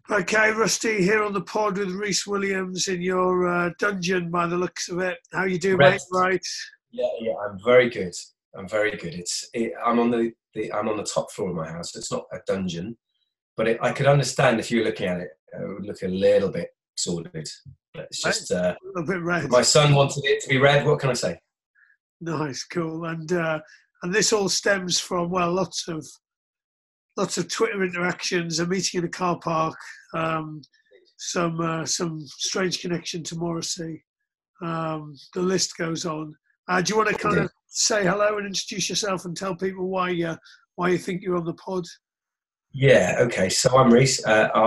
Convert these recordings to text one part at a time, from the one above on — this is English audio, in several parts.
Okay, Rusty, here on the pod with Reese Williams in your dungeon by the looks of it. How you doing, Red. mate? Right. Yeah, I'm very good. I'm very good. I'm on I'm on the top floor of my house. It's not a dungeon, but I could understand if you were looking at it, it would look a little bit sordid. But it's Right. just A little bit red. my son wanted it to be red. What can I say? Nice, cool. And this all stems from, well, lots of Twitter interactions, a meeting in a car park, some strange connection to Morrissey. The list goes on. Do you want to kind of say hello and introduce yourself and tell people why you think you're on the pod? Yeah. Okay. So I'm Reese.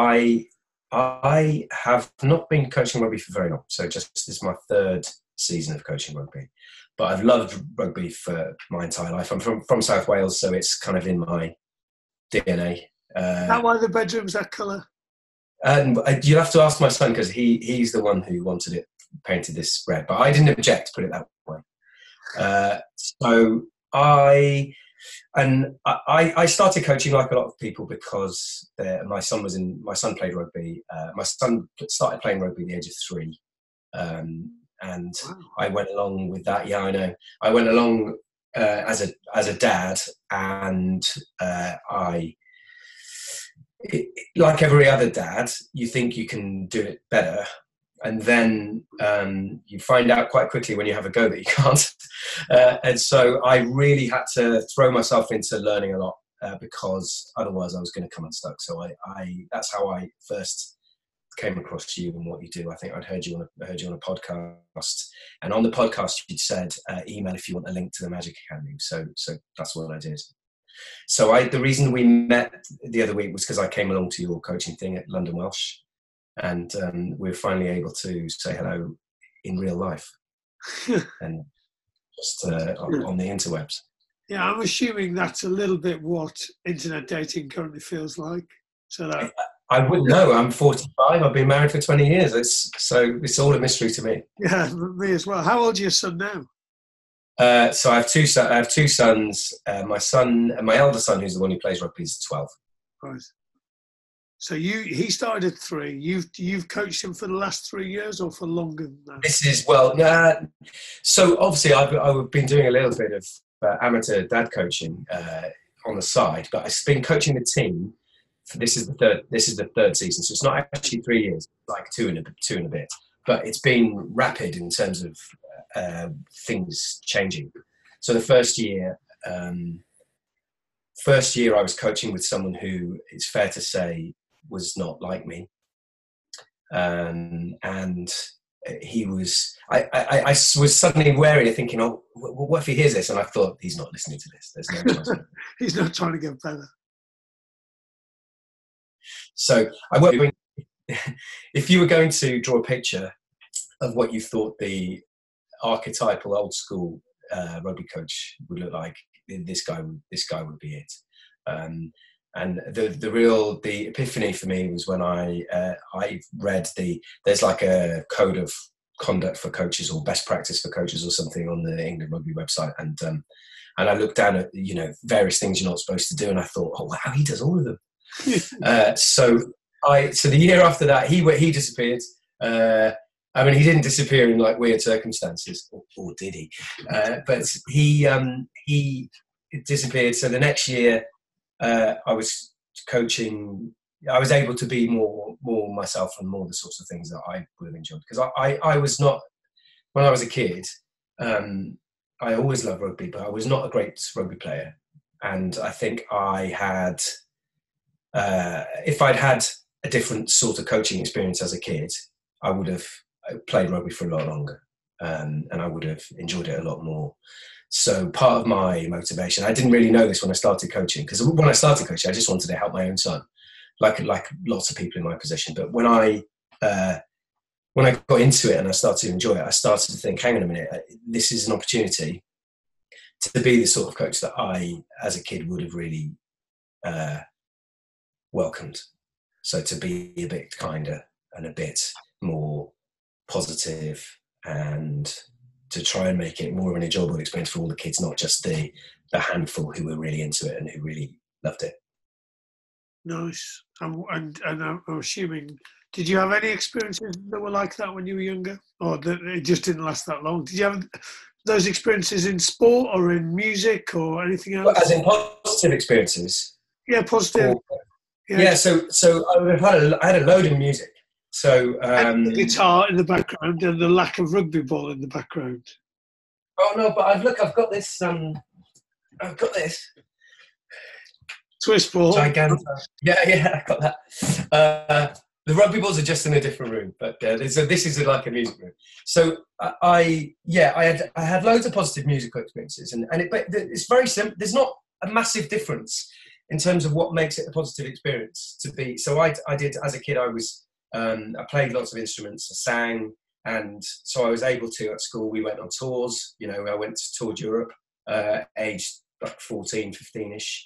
I have not been coaching rugby for very long. So this is my third season of coaching rugby. But I've loved rugby for my entire life. I'm from South Wales, so it's kind of in my DNA. Is that why the bedroom's that colour? And you'll have to ask my son because he's the one who wanted it painted this red. But I didn't object, put it that way. So I started coaching like a lot of people because my son played rugby. My son started playing rugby at the age of 3. And Wow. I went along with that. Yeah, I know. I went along as a dad, and like every other dad, you think you can do it better, and then you find out quite quickly when you have a go that you can't. And so I really had to throw myself into learning a lot because otherwise I was going to come unstuck. So that's how I first came across you and what you do. I think I'd heard you on a podcast, and on the podcast you'd said email if you want a link to the Magic Academy. So that's what I did. So the reason we met the other week was because I came along to your coaching thing at London Welsh, and we were finally able to say hello in real life and just on the interwebs. Yeah, I'm assuming that's a little bit what internet dating currently feels like. So that I wouldn't know. I'm 45. I've been married for 20 years. It's all a mystery to me. yeah, me as well. How old is your son now? So I have two sons. My elder son, who's the one who plays rugby, is 12. Right. So he started at 3. You've coached him for the last 3 years, or for longer than that? This is so obviously I've been doing a little bit of amateur dad coaching on the side, but I've been coaching the team. This is the third season, so it's not actually 3 years, like two and a bit. But it's been rapid in terms of things changing. So the first year I was coaching with someone who, it's fair to say, was not like me, and he was. I was suddenly wary of thinking, oh, what if he hears this? And I thought, he's not listening to this. There's no chance. He's not trying to get better. So if you were going to draw a picture of what you thought the archetypal old school rugby coach would look like, this guy would be it. And the epiphany for me was when I read there's like a code of conduct for coaches or best practice for coaches or something on the England Rugby website, and I looked down at various things you're not supposed to do, and I thought, oh wow, he does all of them. So the year after that, he disappeared. I mean, he didn't disappear in like weird circumstances, or did he? But he disappeared. So the next year, I was coaching. I was able to be more myself and more the sorts of things that I would have enjoyed. Because I was not, when I was a kid, I always loved rugby, but I was not a great rugby player. And I think I had, if I'd had a different sort of coaching experience as a kid, I would have played rugby for a lot longer, and I would have enjoyed it a lot more. So part of my motivation, I didn't really know this when I started coaching, because when I started coaching, I just wanted to help my own son, like lots of people in my position. But when I got into it and I started to enjoy it, I started to think, hang on a minute, this is an opportunity to be the sort of coach that I, as a kid, would have really welcomed. So to be a bit kinder and a bit more positive, and to try and make it more of an enjoyable experience for all the kids, not just the handful who were really into it and who really loved it. Nice. And I'm assuming, did you have any experiences that were like that when you were younger, or that it just didn't last that long? Did you have those experiences in sport or in music or anything else? As in positive experiences? Yeah, positive. Or, yeah, so I had a load of music. So and the guitar in the background and the lack of rugby ball in the background. Oh no, but I've got this. I've got this twist ball. Gigantic. Yeah, I got that. The rugby balls are just in a different room, but this is like a music room. So I had loads of positive musical experiences, but it's very simple. There's not a massive difference in terms of what makes it a positive experience to be. So I did, as a kid, I played lots of instruments, I sang, and so I was able to, at school, we went on tours. You know, I went to toured Europe, aged like 14, 15-ish.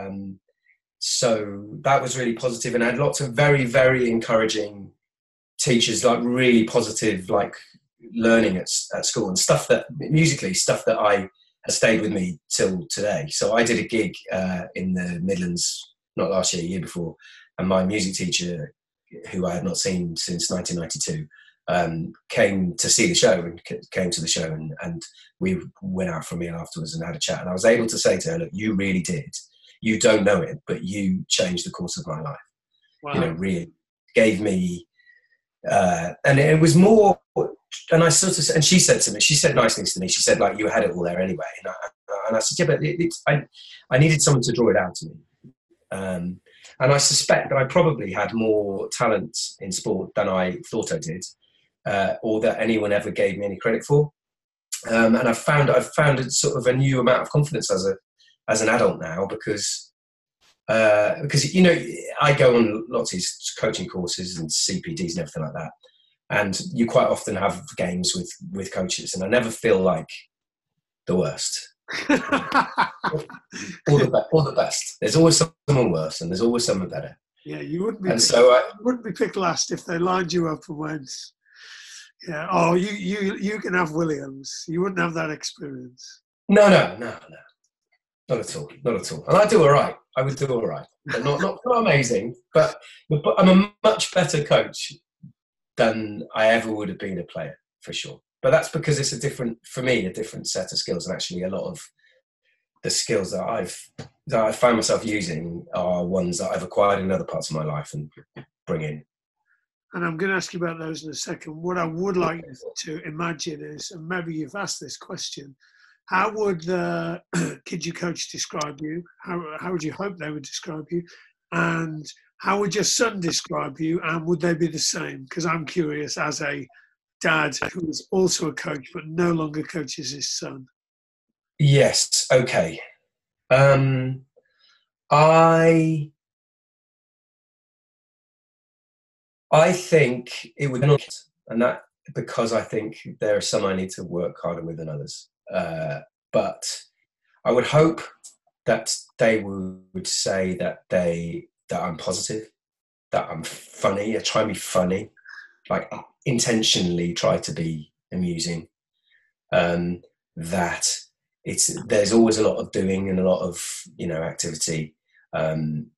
So that was really positive, and I had lots of very, very encouraging teachers, like really positive, like learning at school, and stuff that I has stayed with me till today. So I did a gig in the Midlands, not last year, year before, and my music teacher, who I had not seen since 1992, came to see the show and came to the show, and we went out for a meal afterwards and had a chat. And I was able to say to her, look, you really did. You don't know it, but you changed the course of my life. Wow. You know, really gave me, and it was more, and I sort of, and she said nice things to me. She said, like, you had it all there anyway. And I said, yeah, but I needed someone to draw it out to me. And I suspect that I probably had more talent in sport than I thought I did, or that anyone ever gave me any credit for. And I've found a sort of a new amount of confidence as an adult now, because you know, I go on lots of these coaching courses and CPDs and everything like that, and you quite often have games with coaches, and I never feel like the worst. or the best. There's always someone worse, and there's always someone better. Yeah, you wouldn't be picked last if they lined you up and went, yeah, oh, you can have Williams. You wouldn't have that experience. No. Not at all. And I do all right. I would do all right. But not amazing. But I'm a much better coach than I ever would have been a player, for sure. But that's because it's a different set of skills. And actually a lot of the skills that I find myself using are ones that I've acquired in other parts of my life and bring in. And I'm going to ask you about those in a second. What I would like to imagine is, and maybe you've asked this question, how would the kids you coach describe you? How would you hope they would describe you? And how would your son describe you? And would they be the same? Because I'm curious, as a dad who is also a coach but no longer coaches his son. Yes. Okay. I think it would not, and that because I think there are some I need to work harder with than others. But I would hope that they would say that I'm positive, that I'm funny. I try and be funny, like intentionally try to be amusing. That there's always a lot of doing and a lot of, you know, activity, and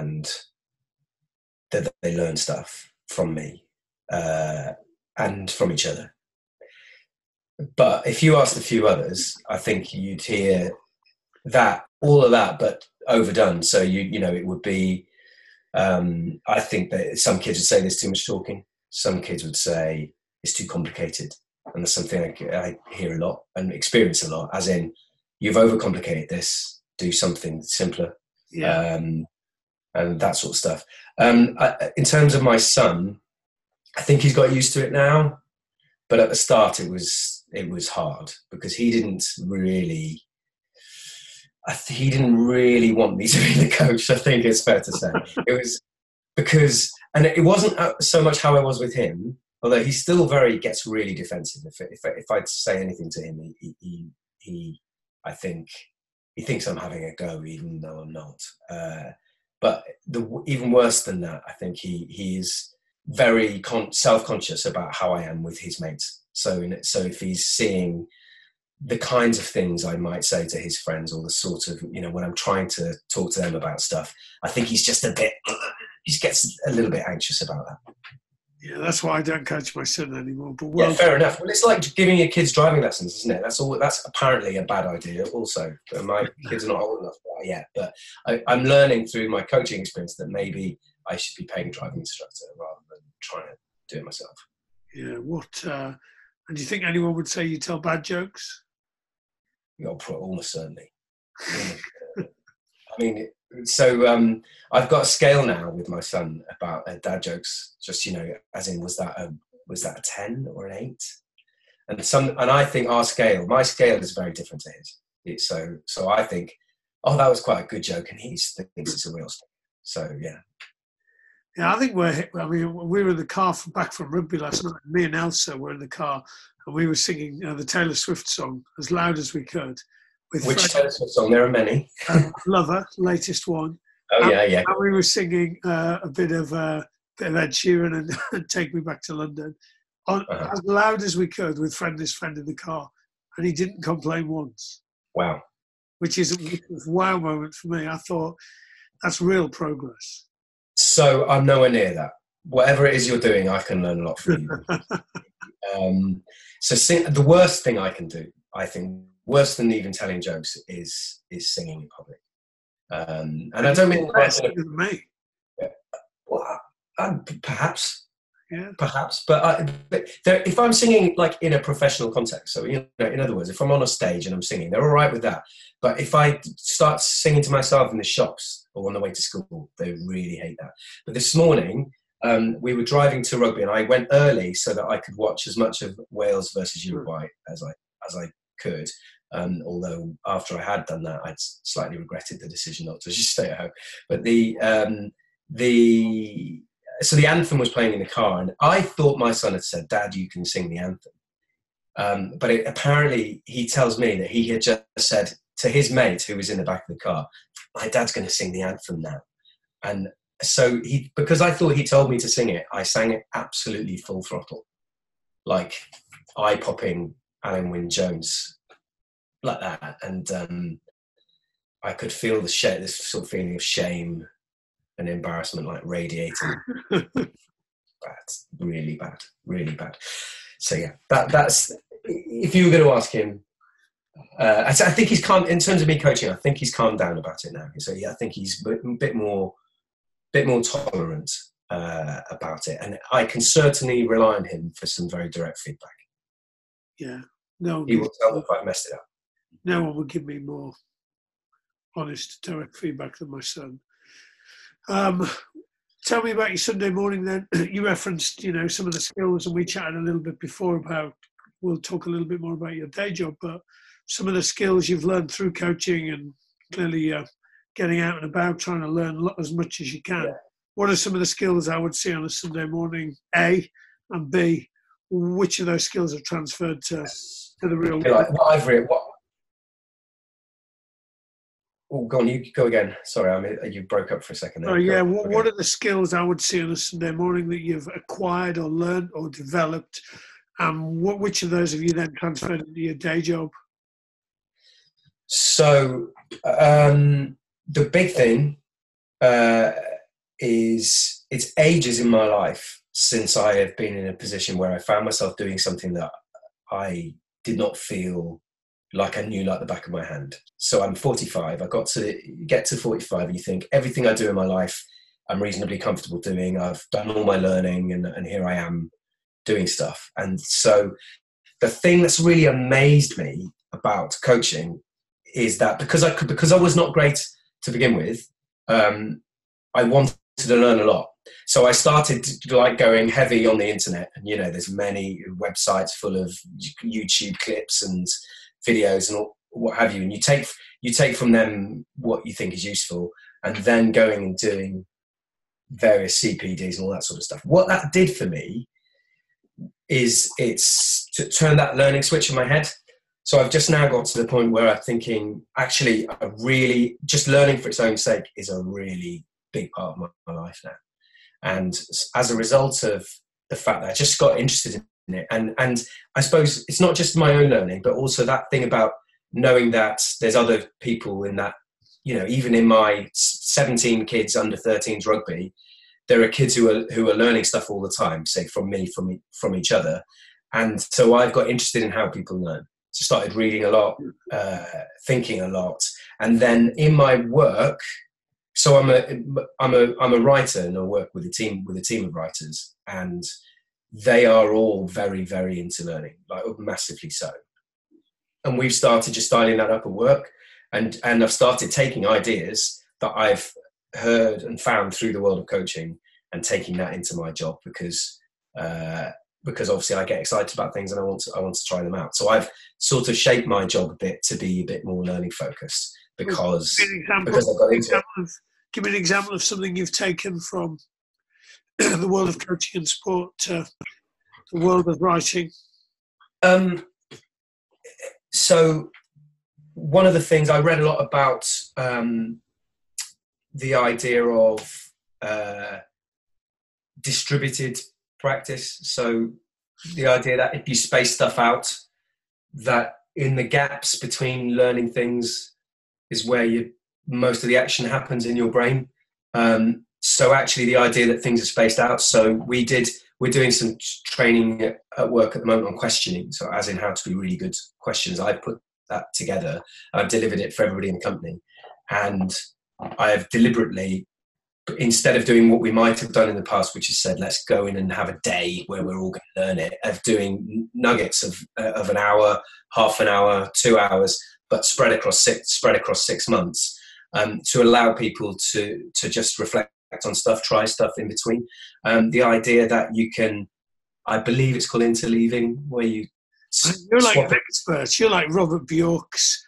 that they learn stuff from me and from each other. But if you asked a few others, I think you'd hear all of that, but overdone. So you know, it would be. I think that some kids would say there's too much talking. Some kids would say it's too complicated, and that's something I hear a lot and experience a lot. As in, you've overcomplicated this. Do something simpler. Yeah. And that sort of stuff. In terms of my son, I think he's got used to it now, but at the start it was hard because he didn't really want me to be the coach. I think it's fair to say it was because, and it wasn't so much how I was with him, although he still gets really defensive if I'd say anything to him. I think he thinks I'm having a go, even though I'm not. But even worse than that, I think he is very self-conscious about how I am with his mates. So if he's seeing the kinds of things I might say to his friends, or the sort of, when I'm trying to talk to them about stuff, I think he's just he just gets a little bit anxious about that. Yeah, that's why I don't coach my son anymore. But yeah, fair enough. Well, it's like giving your kids driving lessons, isn't it? That's apparently a bad idea also. My kids are not old enough for that yet, but I'm learning through my coaching experience that maybe I should be paying a driving instructor rather than trying to do it myself. Yeah, and do you think anyone would say you tell bad jokes? Almost certainly. I mean, so I've got a scale now with my son about dad jokes. Just as in, was that a 10 or an 8? And I think my scale is very different to his. So I think, that was quite a good joke, and he thinks it's a real story. So yeah. Yeah, I think we were in the car back from rugby last night. Me and Elsa were in the car, and we were singing the Taylor Swift song as loud as we could. Which Taylor Swift song? There are many. Lover, latest one. Oh, yeah. And we were singing a bit of Ed Sheeran and Take Me Back to London as loud as we could with this friend in the car, and he didn't complain once. Wow. Which is a wow moment for me. I thought, that's real progress. So I'm nowhere near that. Whatever it is you're doing, I can learn a lot from you. The worst thing I can do, I think, worse than even telling jokes, is singing in public. And I don't mean me. Well, perhaps. Yeah. Perhaps, but if I'm singing like in a professional context, so in other words, if I'm on a stage and I'm singing, they're all right with that. But if I start singing to myself in the shops or on the way to school, they really hate that. But this morning, we were driving to rugby, and I went early so that I could watch as much of Wales versus Uruguay as I could. Although after I had done that, I'd slightly regretted the decision not to just stay at home. But so the anthem was playing in the car, and I thought my son had said, "Dad, you can sing the anthem." But apparently he tells me that he had just said to his mate who was in the back of the car, "My dad's going to sing the anthem now." And so because I thought he told me to sing it, I sang it absolutely full throttle, like eye-popping Alan Wynne-Jones, like that. And I could feel this sort of feeling of shame and embarrassment like radiating. Bad, really bad. So yeah, that's, if you were going to ask him, I think he's calm in terms of me coaching. I think he's calmed down about it now. So yeah, I think he's a bit more tolerant about it, and I can certainly rely on him for some very direct feedback. Yeah, no, he will tell me if I've messed it up. No one will give me more honest, direct feedback than my son. Tell me about your Sunday morning then. You referenced, some of the skills, and we chatted a little bit before about, we'll talk a little bit more about your day job, but some of the skills you've learned through coaching, and clearly getting out and about, trying to learn as much as you can. Yeah. What are some of the skills I would see on a Sunday morning, A, and B, which of those skills have transferred to the real world? Like what I've read, Oh, go on, you go again. Sorry, you broke up for a second there. Oh, yeah. What are the skills I would see on a Sunday morning that you've acquired or learned or developed? Which of those have you then transferred into your day job? So the big thing is it's ages in my life since I have been in a position where I found myself doing something that I did not feel like I knew like the back of my hand. So I'm 45. I got to get to 45 and you think everything I do in my life, I'm reasonably comfortable doing. I've done all my learning and here I am doing stuff. And so the thing that's really amazed me about coaching is that because I was not great to begin with, I wanted to learn a lot. So I started like going heavy on the internet, and there's many websites full of YouTube clips and videos and what have you, and you take from them what you think is useful, and then going and doing various CPDs and all that sort of stuff. What that did for me is it's to turn that learning switch in my head. So I've just now got to the point where I'm thinking, actually, just learning for its own sake is a really big part of my life now. And as a result of the fact that I just got interested in it. And I suppose it's not just my own learning, but also that thing about knowing that there's other people in that, even in my 17 kids under 13s rugby, there are kids who are learning stuff all the time, say from me, from each other. And so I've got interested in how people learn. So started reading a lot, thinking a lot. And then in my work, so I'm a writer, and I work with a team of writers, and they are all very, very into learning, like massively so. And we've started just styling that up at work, and I've started taking ideas that I've heard and found through the world of coaching and taking that into my job because obviously I get excited about things and I want to try them out. So I've sort of shaped my job a bit to be a bit more learning focused because I got into it. Give me an example of something you've taken from the world of coaching and sport to the world of writing. So one of the things I read a lot about the idea of distributed practice. So the idea that if you space stuff out, that in the gaps between learning things is where most of the action happens in your brain. So actually the idea that things are spaced out. So we're doing some training at work at the moment on questioning. So as in how to be really good questions. I've put that together. I've delivered it for everybody in the company. And I have deliberately, instead of doing what we might have done in the past, which is said, let's go in and have a day where we're all going to learn it, of doing nuggets of an hour, half an hour, 2 hours, but spread across 6 months, to allow people to just reflect on stuff, try stuff in between. The idea that you can, I believe it's called interleaving, where you you're like an expert. You're like Robert Bjork's.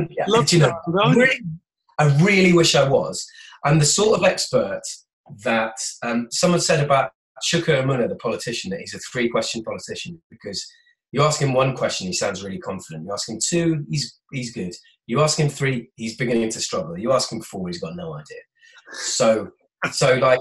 I really wish I was. I'm the sort of expert that someone said about Shukar Amuna, the politician, that he's a 3-question politician, because you ask him 1 question, he sounds really confident. You ask him 2, he's good. You ask him 3, he's beginning to struggle. You ask him 4, he's got no idea. So like,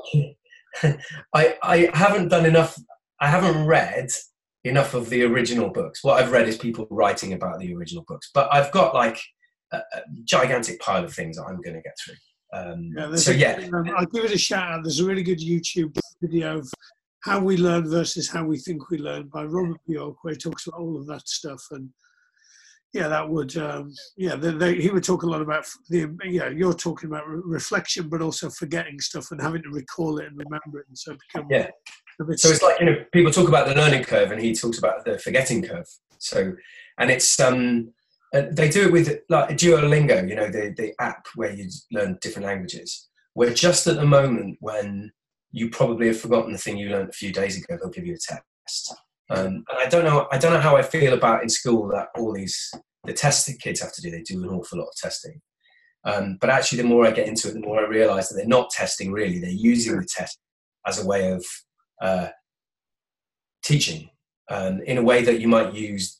I haven't done enough. I haven't read enough of the original books. What I've read is people writing about the original books, but I've got like a gigantic pile of things that I'm going to get through. I'll give it a shout out. There's a really good YouTube video of How We Learn versus How We Think We Learn by Robert Bjork, where he talks about all of that stuff. And that would, he would talk a lot about you're talking about reflection, but also forgetting stuff and having to recall it and remember it. And so so it's like, people talk about the learning curve and he talks about the forgetting curve. So, and it's, they do it with like Duolingo, the app where you learn different languages. We're just at the moment when you probably have forgotten the thing you learned a few days ago, they'll give you a test. And I don't know how I feel about in school that the tests that kids have to do, they do an awful lot of testing. But actually, the more I get into it, the more I realise that they're not testing really. They're using the test as a way of teaching, in a way that you might use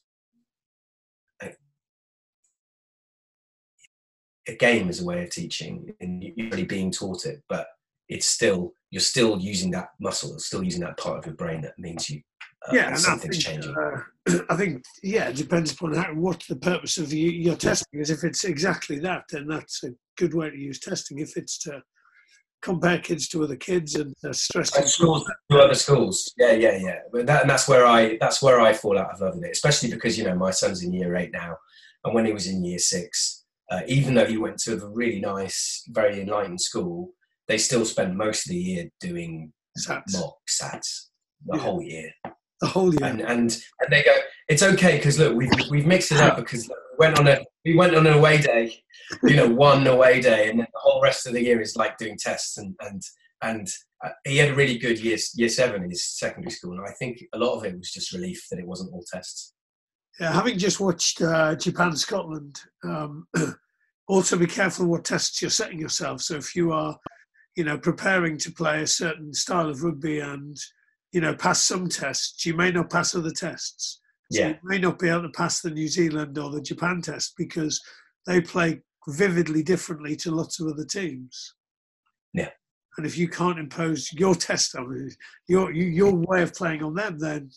a game as a way of teaching, and you're really being taught it, but you're still using that muscle, still using that part of your brain that means you. And something's changing. I think, it depends upon what the purpose of your testing is. If it's exactly that, then that's a good way to use testing. If it's to compare kids to other kids and stress schools to other schools, but that's where I fall out of love with it, especially because my son's in year 8 now, and when he was in year 6, even though he went to a really nice, very enlightened school, they still spend most of the year doing mock SATs the whole year. The whole year. And they go, it's okay because look, we've mixed it up because we went on an away day, one away day, and then the whole rest of the year is like doing tests. And he had a really good year 7 in his secondary school, and I think a lot of it was just relief that it wasn't all tests. Yeah, having just watched Japan Scotland, also be careful what tests you're setting yourself. So if you are, preparing to play a certain style of rugby and pass some tests, you may not pass other tests. So you may not be able to pass the New Zealand or the Japan test because they play vividly differently to lots of other teams. Yeah. And if you can't impose your test on it, your way of playing on them, then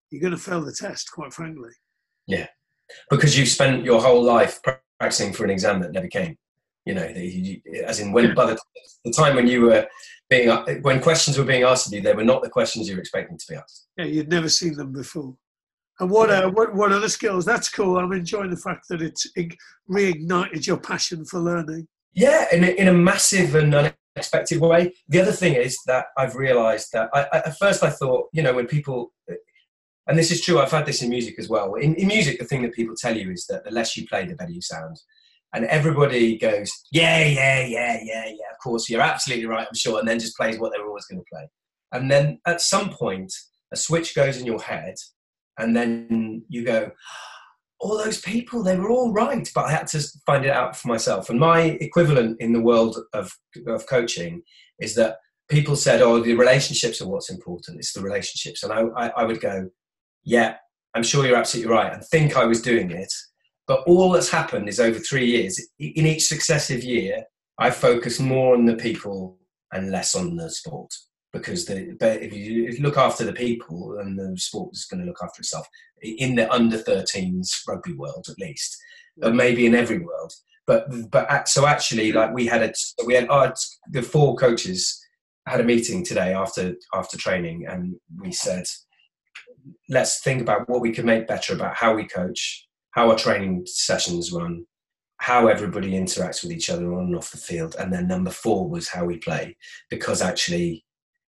you're going to fail the test, quite frankly. Yeah, because you've spent your whole life practicing for an exam that never came. You know, as in when by the time when you were when questions were being asked of you, they were not the questions you were expecting to be asked. Yeah, you'd never seen them before. And what other skills? That's cool. I'm enjoying the fact that it's reignited your passion for learning. Yeah, in a massive and unexpected way. The other thing is that I've realised that at first I thought, you know, when people, and this is true, I've had this in music as well. In music, the thing that people tell you is that the less you play, the better you sound. And everybody goes, yeah, of course, you're absolutely right, I'm sure, and then just plays what they were always going to play. And then at some point, a switch goes in your head, and then you go, all those people, they were all right, but I had to find it out for myself. And my equivalent in the world of coaching is that people said, oh, the relationships are what's important, it's the relationships. And I would go, yeah, I'm sure you're absolutely right, and think I was doing it. But all that's happened is over 3 years, in each successive year, I focus more on the people and less on the sport. Because if you look after the people, then the sport is going to look after itself. In the under-13s rugby world, at least, maybe in every world. But so actually, like we had the 4 coaches had a meeting today after training, and we said, let's think about what we can make better about how we coach, how our training sessions run, how everybody interacts with each other on and off the field. And then number 4 was how we play, because actually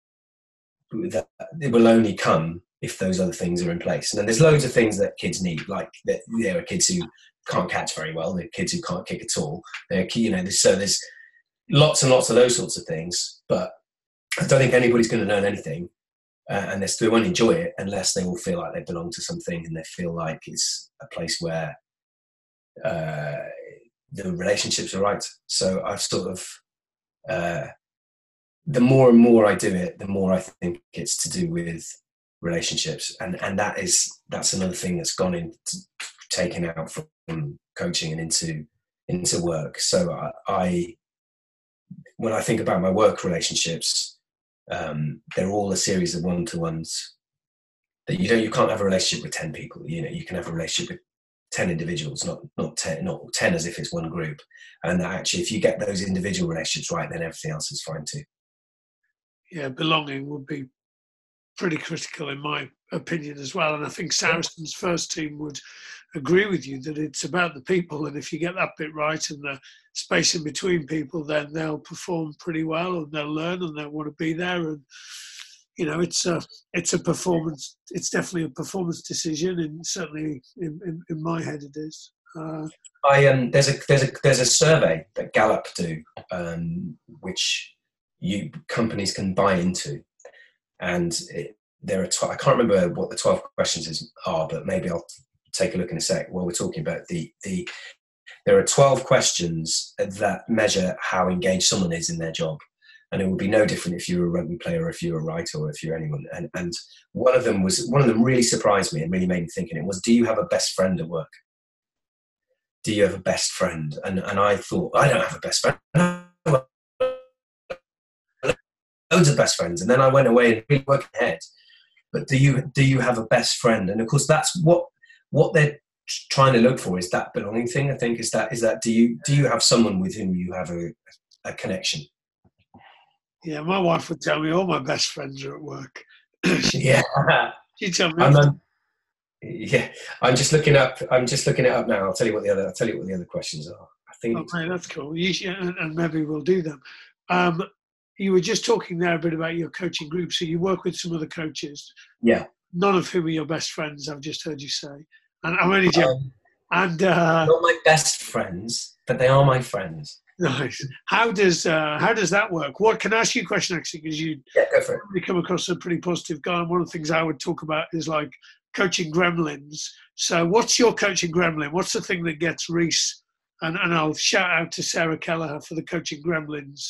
it will only come if those other things are in place. And then there's loads of things that kids need, like there are kids who can't catch very well, there are kids who can't kick at all. So there's lots and lots of those sorts of things, but I don't think anybody's going to learn anything. And they won't enjoy it unless they all feel like they belong to something and they feel like it's a place where the relationships are right. So I've sort of, the more and more I do it, the more I think it's to do with relationships. And that's another thing that's gone into taken out from coaching and into work. So when I think about my work relationships, they're all a series of one-to-ones that you can't have a relationship with 10 people. You know, you can have a relationship with 10 individuals, not 10 as if it's one group. And that actually, if you get those individual relationships right, then everything else is fine too. Yeah, belonging would be pretty critical in my opinion as well. And I think Saracen's first team would agree with you that it's about the people. And if you get that bit right and the space in between people, then they'll perform pretty well and they'll learn and they'll want to be there. And, you know, it's a performance. It's definitely a performance decision, and certainly in my head it is. There's a survey that Gallup do, which companies can buy into, and there are I can't remember what the 12 questions are, but maybe I'll take a look in a sec while we're talking about there are 12 questions that measure how engaged someone is in their job. And it would be no different if you were a rugby player or if you were a writer or if you're anyone. And one of them really surprised me and really made me think, and it was, do you have a best friend at work? Do you have a best friend? And I thought, I don't have a best friend. Loads of best friends. And then I went away and really worked ahead. But do you have a best friend? And of course, that's what they're trying to look for, is that belonging thing. I think is that do you have someone with whom you have a connection? Yeah, my wife would tell me all my best friends are at work. Yeah, She'd tell me. Yeah, I'm just looking it up now. I'll tell you what the other questions are. I think. Okay, that's cool. And maybe we'll do them. You were just talking there a bit about your coaching group. So you work with some other coaches. Yeah. None of whom are your best friends, I've just heard you say. And I'm only joking. Not my best friends, but they are my friends. Nice. How does that work? What can I ask you a question actually? Because you go for it. Come across a pretty positive guy, and one of the things I would talk about is like coaching gremlins. So, what's your coaching gremlin? What's the thing that gets Reece? And I'll shout out to Sarah Kelleher for the coaching gremlins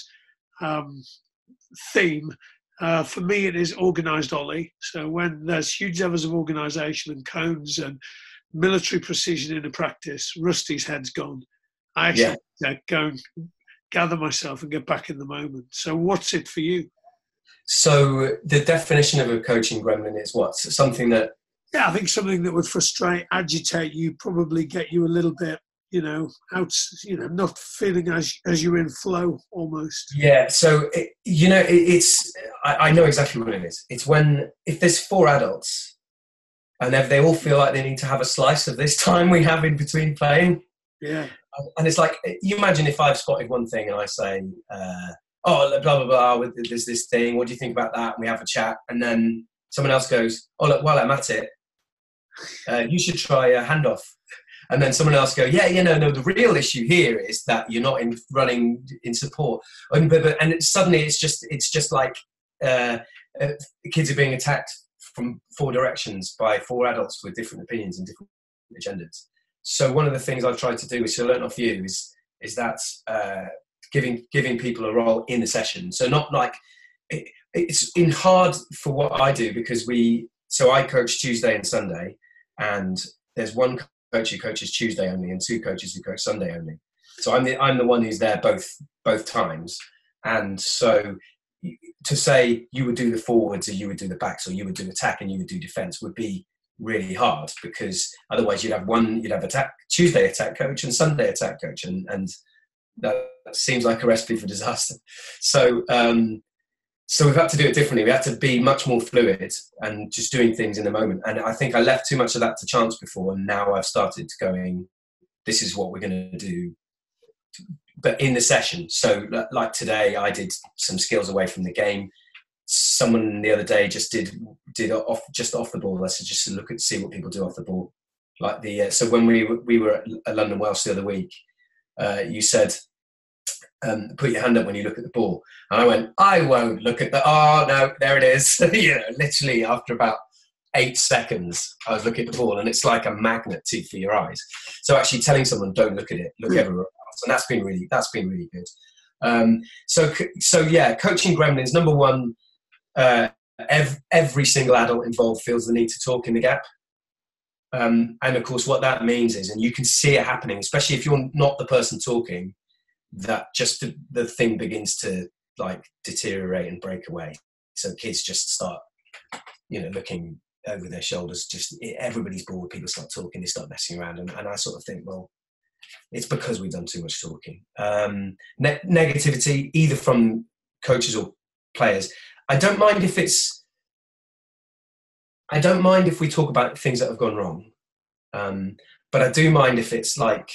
theme. For me, it is organised Ollie. So when there's huge levels of organisation and cones and military precision in a practice, Rusty's head's gone. I actually go and gather myself and get back in the moment. So what's it for you? So the definition of a coaching gremlin is what? Something that Yeah, I think something that would frustrate, agitate you, probably get you a little bit, out, not feeling as you're in flow almost. Yeah, so I know exactly what it is. It's if there's 4 adults and if they all feel like they need to have a slice of this time we have in between playing. Yeah. And it's like, you imagine if I've spotted one thing and I say, oh, blah, blah, blah, there's this thing, what do you think about that? And we have a chat. And then someone else goes, oh, look, while I'm at it, you should try a handoff. And then someone else go, no, the real issue here is that you're not running in support. And suddenly it's just like kids are being attacked from 4 directions by 4 adults with different opinions and different agendas. So one of the things I've tried to do, which I learned off you, is that giving people a role in the session. So not like it's hard for what I do because I coach Tuesday and Sunday, and there's one coach who coaches Tuesday only and 2 coaches who coach Sunday only. So I'm the one who's there both times, and so to say you would do the forwards or you would do the backs or you would do attack and you would do defence would be really hard, because otherwise you'd have Tuesday attack coach and Sunday attack coach, and that seems like a recipe for disaster. So we've had to do it differently. We had to be much more fluid and just doing things in the moment. And I think I left too much of that to chance before, and now I've started going, this is what we're going to do, but in the session. So like today, I did some skills away from the game. Someone the other day just did off the ball. Let's just see what people do off the ball. Like so when we were at London Welsh the other week, you said, put your hand up when you look at the ball, and I went, I won't look at oh no, there it is. Literally after about 8 seconds, I was looking at the ball, and it's like a magnet for your eyes. So actually telling someone, don't look at it, look everywhere else, and that's been really good. So yeah, coaching gremlins. Number one. Every single adult involved feels the need to talk in the gap. And of course, what that means is, and you can see it happening, especially if you're not the person talking, that just the thing begins to like deteriorate and break away. So kids just start, looking over their shoulders. Just everybody's bored. People start talking. They start messing around, and I sort of think, well, it's because we've done too much talking. Negativity, either from coaches or players. I don't mind if we talk about things that have gone wrong, but I do mind if it's like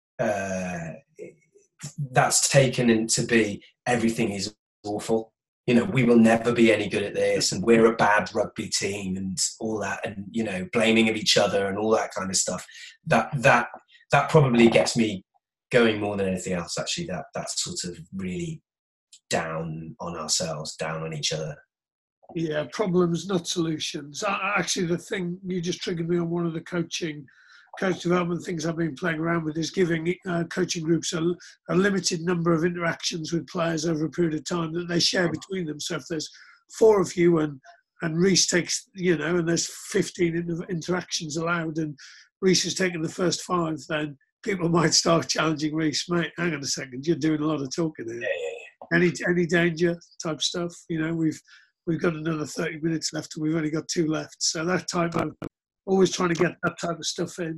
that's taken in to be everything is awful. We will never be any good at this, and we're a bad rugby team, and all that, and blaming of each other and all that kind of stuff. That probably gets me going more than anything else. Actually, that sort of really down on ourselves, down on each other. Yeah, problems, not solutions. Actually, the thing you just triggered me on one of the coach development things I've been playing around with is giving coaching groups a limited number of interactions with players over a period of time that they share between them. So if there's 4 of you and Reece takes, and there's 15 interactions allowed, and Reece has taken the first 5, then people might start challenging Reece, mate, hang on a second, you're doing a lot of talking here. Any danger type stuff, we've got another 30 minutes left and we've only got 2 left. So that type of, always trying to get that type of stuff in.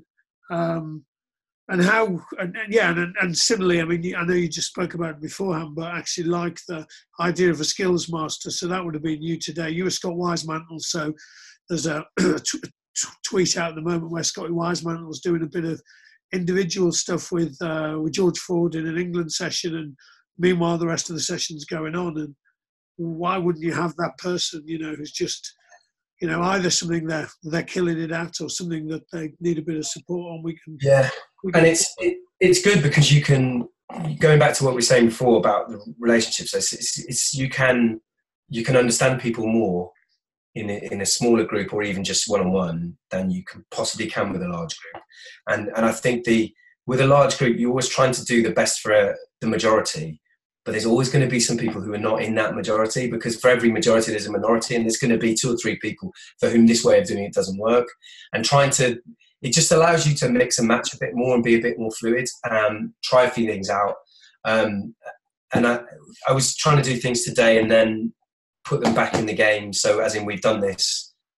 And similarly, I mean, I know you just spoke about it beforehand, but actually like the idea of a skills master. So that would have been you today. You were Scott Wisemantle. So there's a tweet out at the moment where Scotty Wisemantle's doing a bit of individual stuff with George Ford in an England session, and meanwhile the rest of the session's going on. And why wouldn't you have that person, who's just, either something they're killing it at or something that they need a bit of support on? And it's good because you can, going back to what we were saying before about the relationships, it's you can understand people more in a smaller group or even just one-on-one than you possibly can with a large group. And I think with a large group, you're always trying to do the best for the majority, but there's always going to be some people who are not in that majority, because for every majority there's a minority, and there's going to be 2 or 3 people for whom this way of doing it doesn't work. And it just allows you to mix and match a bit more and be a bit more fluid, try a few things out. And I was trying to do things today and then put them back in the game. So as in, we've done this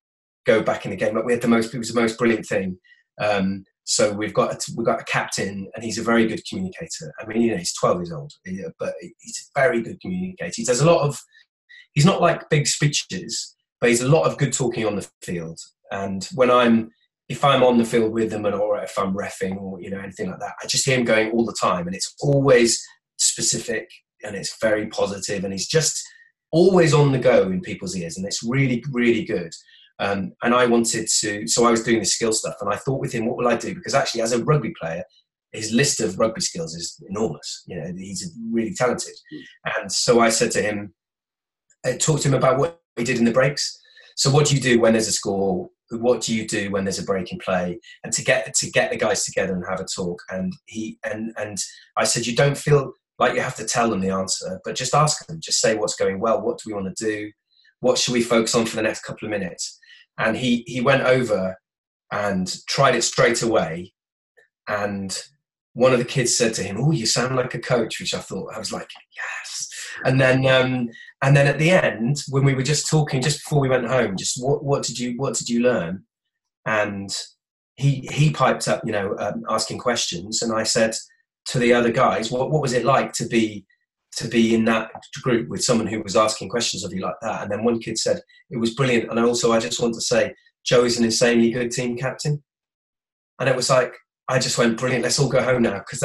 go back in the game. Like it was the most brilliant thing. So we've got a captain, and he's a very good communicator. I mean, he's 12 years old, but he's a very good communicator. He does a lot of, he's not like big speeches, but he's a lot of good talking on the field. And if I'm on the field with them, or if I'm reffing or, anything like that, I just hear him going all the time, and it's always specific and it's very positive, and he's just always on the go in people's ears, and it's really, really good. And I wanted to, so I was doing the skill stuff, and I thought with him, what will I do? Because actually, as a rugby player, his list of rugby skills is enormous. He's really talented. And so I said to him, talk to him about what he did in the breaks. So what do you do when there's a score? What do you do when there's a break in play? And to get the guys together and have a talk. And I said, you don't feel like you have to tell them the answer, but just ask them. Just say what's going well. What do we want to do? What should we focus on for the next couple of minutes? And he went over and tried it straight away. And one of the kids said to him, "Oh, you sound like a coach," which I was like, yes. And then at the end, when we were just talking, just before we went home, just what did you learn? And he piped up, asking questions. And I said to the other guys, what was it like to be in that group with someone who was asking questions of you like that? And then one kid said, it was brilliant. And I just want to say, Joe is an insanely good team captain. And it was like, I just went, brilliant, let's all go home now, because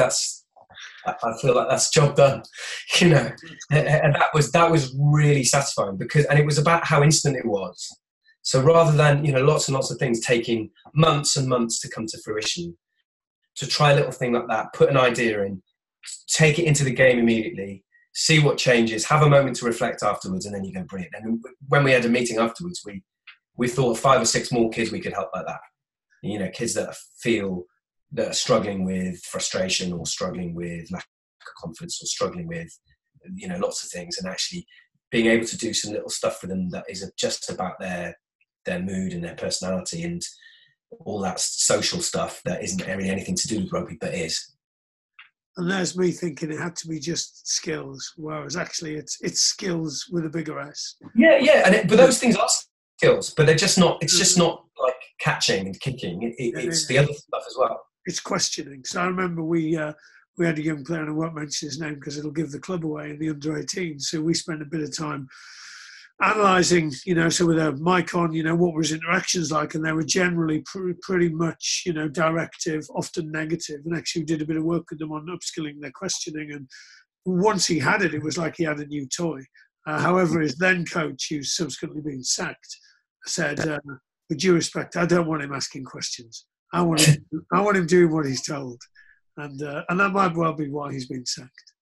I feel like that's job done, And that was really satisfying, and it was about how instant it was. So rather than, lots and lots of things taking months and months to come to fruition, to try a little thing like that, put an idea in, take it into the game immediately, see what changes, have a moment to reflect afterwards, and then you go, brilliant. And when we had a meeting afterwards, we thought of 5 or 6 more kids we could help like that. Kids that are struggling with frustration, or struggling with lack of confidence, or struggling with, lots of things, and actually being able to do some little stuff for them that is just about their mood and their personality and all that social stuff that isn't really anything to do with rugby, but is. And there's me thinking it had to be just skills, whereas actually it's skills with a bigger S. Yeah, but those things are skills, but they're just not. It's just not like catching and kicking. It's the other stuff as well. It's questioning. So I remember we had a young player, and I won't mention his name because it'll give the club away, in the under-18. So we spent a bit of time analysing, so with a mic on, what were his interactions like, and they were generally pretty much, directive, often negative. And actually we did a bit of work with them on upskilling their questioning, and once he had it, it was like he had a new toy. However, his then coach, who's subsequently been sacked, said, with due respect, I don't want him asking questions. I want him doing what he's told. And that might well be why he's been sacked.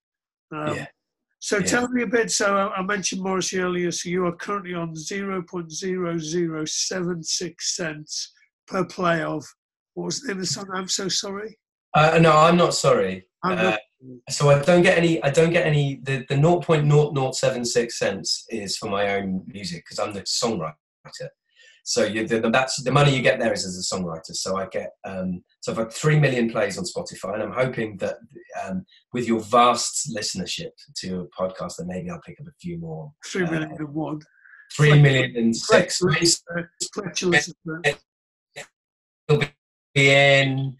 Tell me a bit. So I mentioned Morrissey earlier. So you are currently on 0.0076 cents per play of, what was the name of the song? I'm So Sorry. No, I'm not sorry. So I don't get any. The 0.0076 cents is for my own music, because I'm the songwriter. So that's the money you get there is as a songwriter. So I get so I've had 3 million plays on Spotify, and I'm hoping that with your vast listenership to your podcast, that maybe I'll pick up a few more. 3 million and one. 3 million and six. It'll be in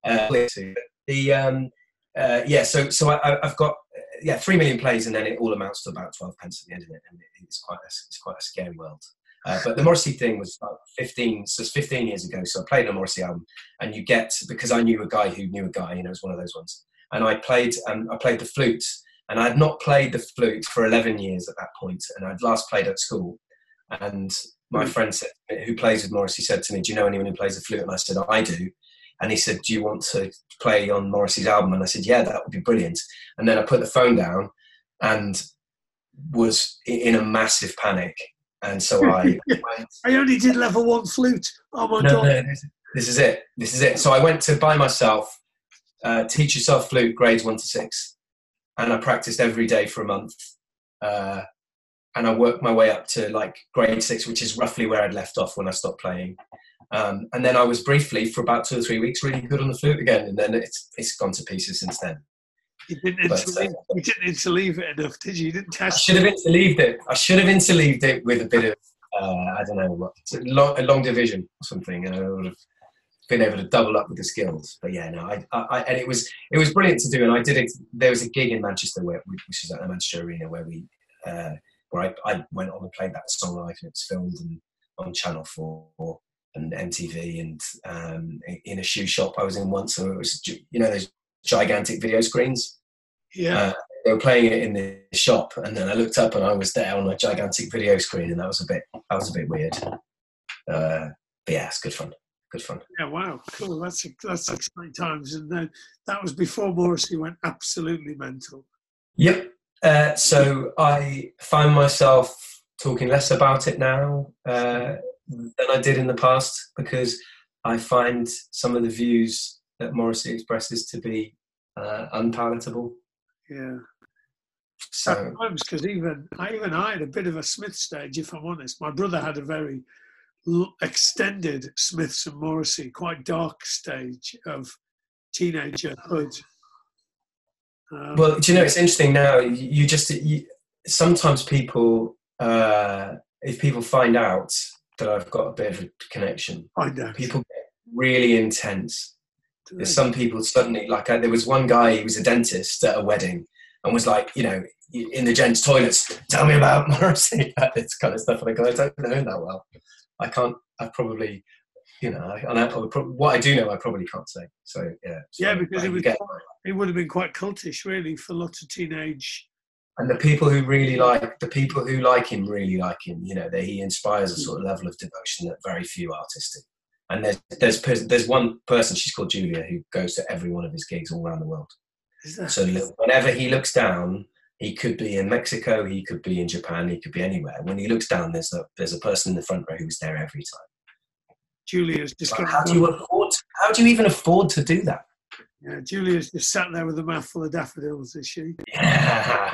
So I've got 3 million plays, and then it all amounts to about 12 pence at the end of it, and it's quite a scary world. But the Morrissey thing was about 15 years ago. So I played a Morrissey album, and you get, because I knew a guy who knew a guy, it was one of those ones. And I played the flute, and I had not played the flute for 11 years at that point, and I'd last played at school. And my friend who plays with Morrissey said to me, "Do you know anyone who plays the flute?" And I said, "I do." And he said, "Do you want to play on Morrissey's album?" And I said, "Yeah, that would be brilliant." And then I put the phone down and was in a massive panic. And so I only did level 1 flute. Oh my God. No, this is it. So I went to buy myself Teach Yourself Flute grades 1 to 6. And I practiced every day for a month. And I worked my way up to like grade 6, which is roughly where I'd left off when I stopped playing. And then I was briefly, for about 2 or 3 weeks, really good on the flute again. And then it's gone to pieces since then. You didn't interleave it enough, did you? You didn't test. I should have interleaved it with a bit of I don't know what, a long division or something, and I would have been able to double up with the skills. But yeah, no, I and it was brilliant to do, and I did it. There was a gig in Manchester which was at the Manchester Arena where I went on and played that song live, and it was filmed on Channel 4 and MTV, and in a shoe shop I was in once, so it was, those gigantic video screens. Yeah. They were playing it in the shop, and then I looked up and I was there on a gigantic video screen, and that was a bit weird. But yeah, it's good fun. Good fun. Yeah, wow, cool. That's exciting times. And then that was before Morrissey went absolutely mental. Yep. So I find myself talking less about it now than I did in the past, because I find some of the views that Morrissey expresses to be unpalatable. Yeah. So, because even I had a bit of a Smith stage, if I'm honest. My brother had a very extended Smiths and Morrissey, quite dark stage of teenagerhood. Well, do you know, it's interesting now. Sometimes people, if people find out that I've got a bit of a connection, people get really intense. There's some people suddenly, like there was one guy, he was a dentist at a wedding, and was like, in the gents' toilets, tell me about Morrissey, this kind of stuff. And I go, I don't know that well. I can't. I probably, what I do know, I probably can't say. So yeah. Yeah, because it would have been quite cultish, really, for lots of teenage. And the people who like him really like him. That he inspires a sort of level of devotion that very few artists do. And there's one person, she's called Julia, who goes to every one of his gigs all around the world. So whenever he looks down, he could be in Mexico, he could be in Japan, he could be anywhere. When he looks down, there's a person in the front row who's there every time. Julia's just got. How do you even afford to do that? Yeah, Julia's just sat there with a mouthful of daffodils, is she? Yeah.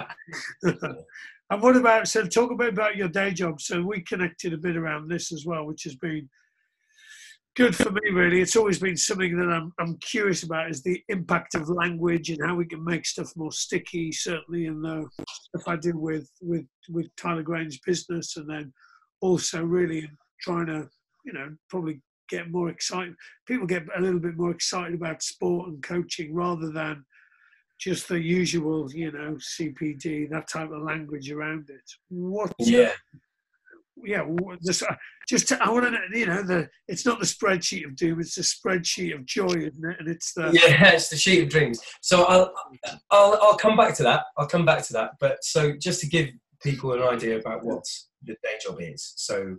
And what about? So talk a bit about your day job. So we connected a bit around this as well, which has been good for me, really. It's always been something that I'm curious about, is the impact of language and how we can make stuff more sticky, certainly in the stuff I do with Tyler Grange business, and then also really trying to, probably get more excited. People get a little bit more excited about sport and coaching rather than just the usual, CPD, that type of language around it. I want to know, it's not the spreadsheet of doom, it's the spreadsheet of joy, isn't it? And it's the sheet of dreams. So I'll come back to that. But so just to give people an idea about what the day job is. So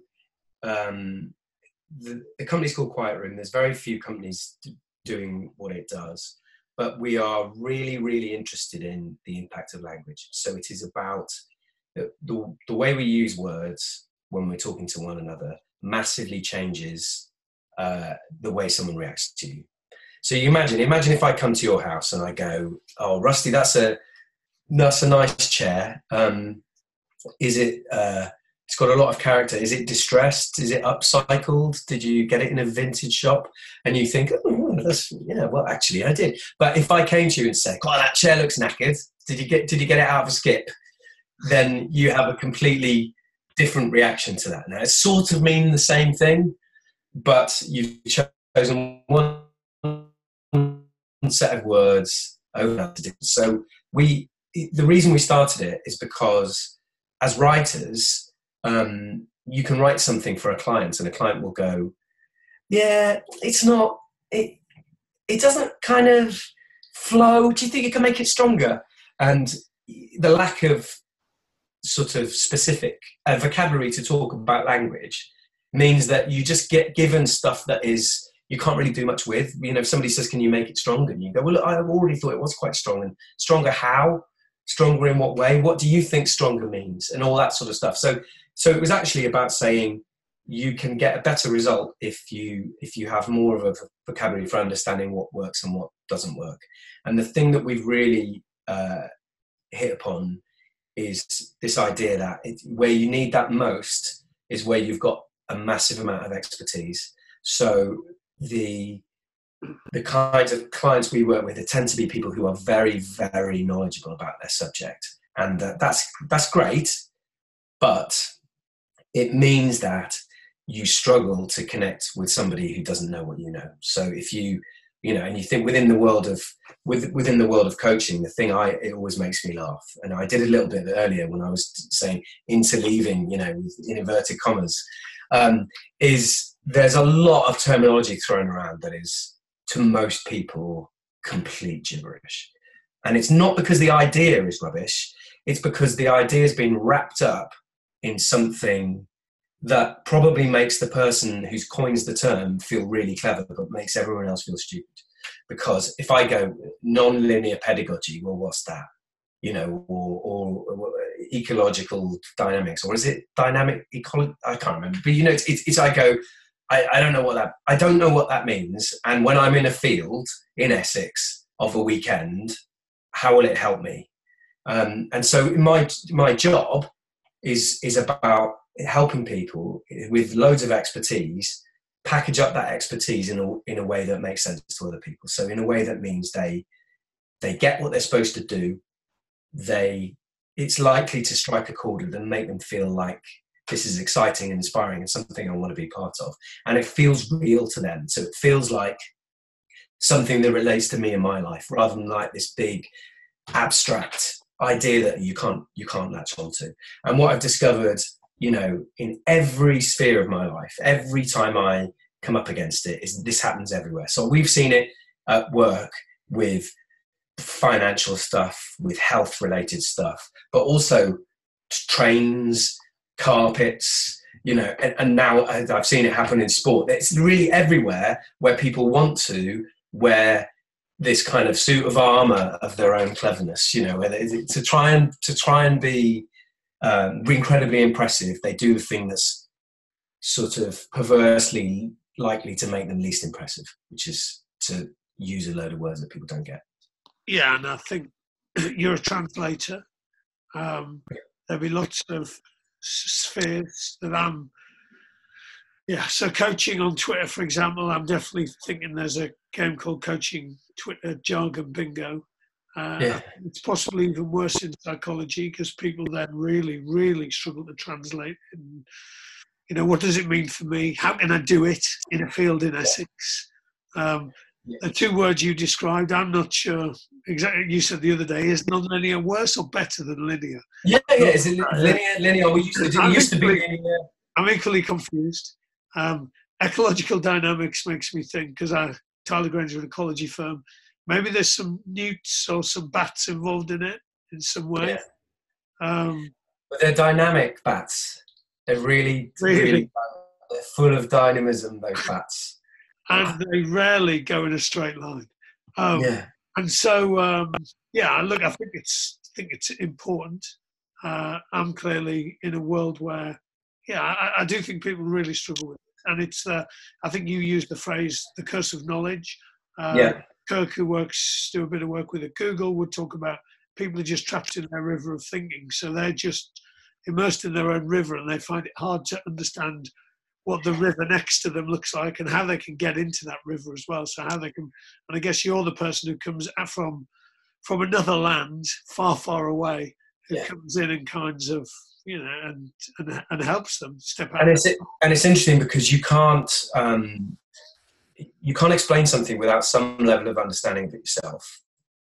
the company's called Quiet Room. There's very few companies doing what it does, but we are really, really interested in the impact of language. So it is about the way we use words when we're talking to one another massively changes the way someone reacts to you. So you imagine if I come to your house and I go, "Oh, Rusty, that's a nice chair. Is it? It's got a lot of character. Is it distressed? Is it upcycled? Did you get it in a vintage shop?" And you think, well, actually, I did. But if I came to you and said, "God, that chair looks knackered. Did you get it out of a skip?" Then you have a completely different reaction to that. Now, it sort of means the same thing, but you've chosen one set of words over. So the reason we started it is because as writers, you can write something for a client and a client will go, "Yeah, it's not, it doesn't kind of flow. Do you think you can make it stronger?" And the lack of sort of specific vocabulary to talk about language means that you just get given stuff that is, you can't really do much with. If somebody says, "Can you make it stronger?" And you go, "Well, look, I already thought it was quite strong." And stronger how? Stronger in what way? What do you think stronger means? And all that sort of stuff. So it was actually about saying you can get a better result if you have more of a vocabulary for understanding what works and what doesn't work. And the thing that we've really hit upon is this idea that where you need that most is where you've got a massive amount of expertise. So the kinds of clients we work with, they tend to be people who are very, very knowledgeable about their subject. And that's great, but it means that you struggle to connect with somebody who doesn't know what you know. So if you know, and you think within the world of coaching, the thing it always makes me laugh, and I did a little bit earlier when I was saying interleaving, you know, in inverted commas, is there's a lot of terminology thrown around that is, to most people, complete gibberish. And it's not because the idea is rubbish, it's because the idea has been wrapped up in something that probably makes the person who coins the term feel really clever, but makes everyone else feel stupid. Because if I go non-linear pedagogy, well, what's that? You know, or ecological dynamics, or is it dynamic ecology? I can't remember. But you know, it's I go, I don't know what that means. And when I'm in a field in Essex of a weekend, how will it help me? And so my job is about helping people with loads of expertise package up that expertise in a way that makes sense to other people. So in a way that means they get what they're supposed to do. It's likely to strike a chord with them and make them feel like this is exciting and inspiring and something I want to be part of. And it feels real to them. So it feels like something that relates to me in my life, rather than like this big abstract idea that you can't latch onto. And what I've discovered, you know, in every sphere of my life, every time I come up against it, is this happens everywhere. So we've seen it at work with financial stuff, with health related stuff, but also trains, carpets, you know, and now I've seen it happen in sport. It's really everywhere where people want to wear this kind of suit of armor of their own cleverness, you know, to try and be incredibly impressive. They do the thing that's sort of perversely likely to make them least impressive, which is to use a load of words that people don't get. Yeah, and I think you're a translator. There'll be lots of spheres that I'm. Yeah, so coaching on Twitter, for example, I'm definitely thinking there's a game called Coaching Twitter Jargon Bingo. It's possibly even worse in psychology, because people then really, really struggle to translate. And, you know, what does it mean for me? How can I do it in a field in Essex? The two words you described, I'm not sure exactly. You said the other day, is non-linear worse or better than linear? Yeah. Is it linear? It used to be linear. I'm equally confused. Ecological dynamics makes me think, because Tyler Granger, an ecology firm, maybe there's some newts or some bats involved in it in some way. Yeah. But they're dynamic bats. They're really they're full of dynamism, those bats. And they rarely go in a straight line. And so, look, I think it's important. I'm clearly in a world where, I do think people really struggle with it. And it's, I think you used the phrase, the curse of knowledge. Kirk, who do a bit of work with at Google, would talk about people are just trapped in their river of thinking. So they're just immersed in their own river, and they find it hard to understand what the river next to them looks like and how they can get into that river as well. So how they can, and I guess you're the person who comes from another land, far, far away, who comes in and kinds of, you know, and helps them step out. And it's interesting because you can't explain something without some level of understanding of it yourself.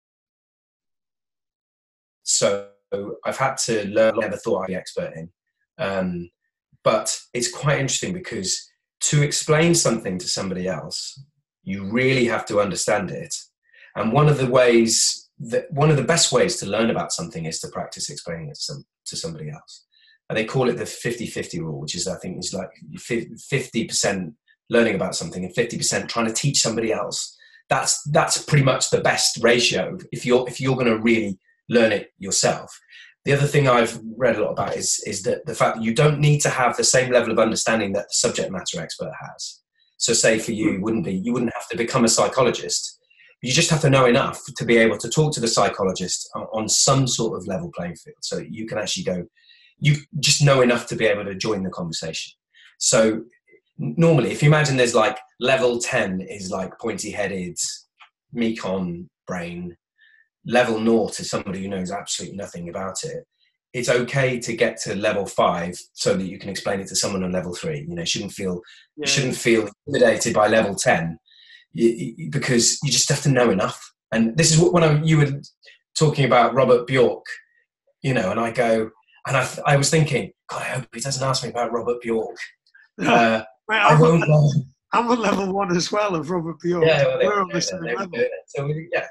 So I've had to learn what I never thought I'd be expert in. But it's quite interesting because to explain something to somebody else, you really have to understand it. And one of the best ways to learn about something is to practice explaining it to somebody else. And they call it the 50-50 rule, which is, I think, is like 50% learning about something and 50% trying to teach somebody else. That's pretty much the best ratio if you're going to really learn it yourself. The other thing I've read a lot about is that the fact that you don't need to have the same level of understanding that the subject matter expert has. So say for you, you wouldn't have to become a psychologist. You just have to know enough to be able to talk to the psychologist on some sort of level playing field. So you can actually you just know enough to be able to join the conversation. So normally, if you imagine there's like level 10 is like pointy headed, mecon brain. Level 0 is somebody who knows absolutely nothing about it. it's okay to get to level 5 so that you can explain it to someone on level 3. You shouldn't feel intimidated by level 10 because you just have to know enough. And this is what you were talking about Robert Bjork, and I go, and I was thinking, God, I hope he doesn't ask me about Robert Bjork. I won't know. I'm on level 1 as well of Robert Bjork. Yeah, well, we're on the same level. So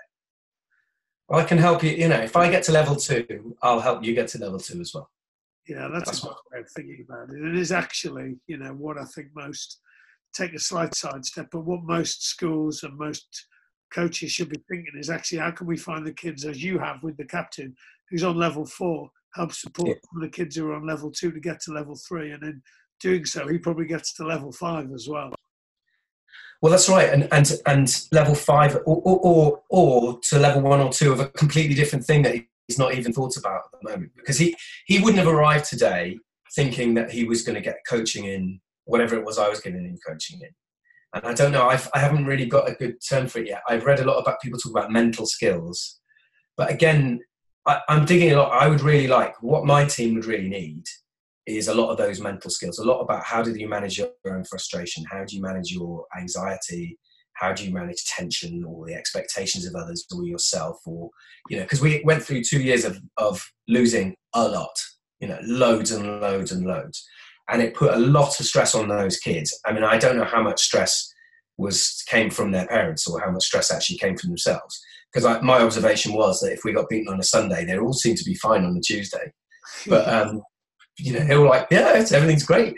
well, I can help you. If I get to level 2, I'll help you get to level 2 as well. Yeah, that's a good way of thinking about it. It is actually, what I think most, take a slight sidestep, but what most schools and most coaches should be thinking is actually, how can we find the kids, as you have with the captain, who's on level 4, help support some of the kids who are on level 2 to get to level 3, and in doing so, he probably gets to level 5 as well. Well, that's right, and level 5 or to level 1 or 2 of a completely different thing that he's not even thought about at the moment, because he wouldn't have arrived today thinking that he was going to get coaching in whatever it was I was getting him coaching in. And I don't know, I haven't really got a good term for it yet. I've read a lot about people talk about mental skills, but again, I'm digging a lot. I would really like, what my team would really need is a lot of those mental skills, a lot about how do you manage your own frustration, how do you manage your anxiety, how do you manage tension or the expectations of others or yourself, or because we went through 2 years of losing a lot, loads and loads and loads, and it put a lot of stress on those kids. I mean, I don't know how much stress came from their parents or how much stress actually came from themselves, because my observation was that if we got beaten on a Sunday, they all seemed to be fine on the Tuesday, but they were like, yeah, everything's great.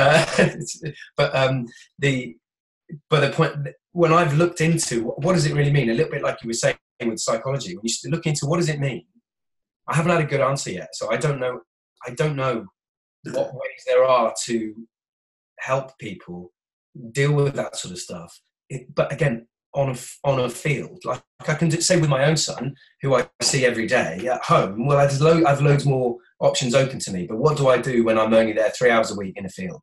But the point, when I've looked into what does it really mean, a little bit like you were saying with psychology, when you look into what does it mean, I haven't had a good answer yet. So I don't know what ways there are to help people deal with that sort of stuff. But again, on a field, like I can say with my own son, who I see every day at home, well, I've loads more options open to me. But what do I do when I'm only there 3 hours a week in a field?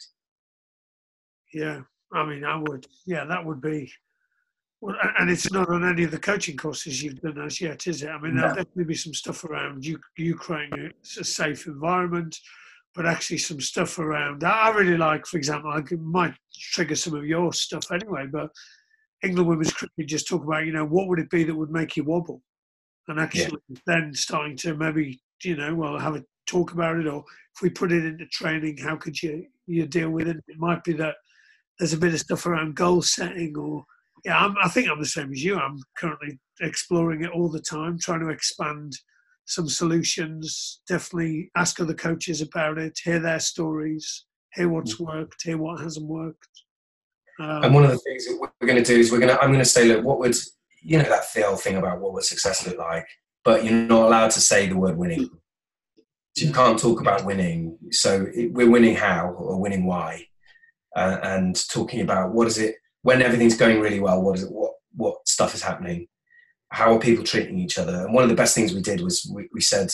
Yeah, I mean, that would be, well, and it's not on any of the coaching courses you've done as yet, is it? I mean, there'll definitely be some stuff around you creating a safe environment, but actually some stuff around, I really like, for example, I might trigger some of your stuff anyway, but England women's cricket just talk about, what would it be that would make you wobble? And actually then starting to maybe, have a talk about it, or if we put it into training, how could you deal with it? It might be that there's a bit of stuff around goal setting, or, I think I'm the same as you. I'm currently exploring it all the time, trying to expand some solutions, definitely ask other coaches about it, hear their stories, hear what's worked, hear what hasn't worked. And one of the things that we're going to do is I'm going to say, look, what would, that whole thing about what would success look like, but you're not allowed to say the word winning. So you can't talk about winning. So we're winning how or winning why, and talking about what is it when everything's going really well. What is it? What stuff is happening? How are people treating each other? And one of the best things we did was we said,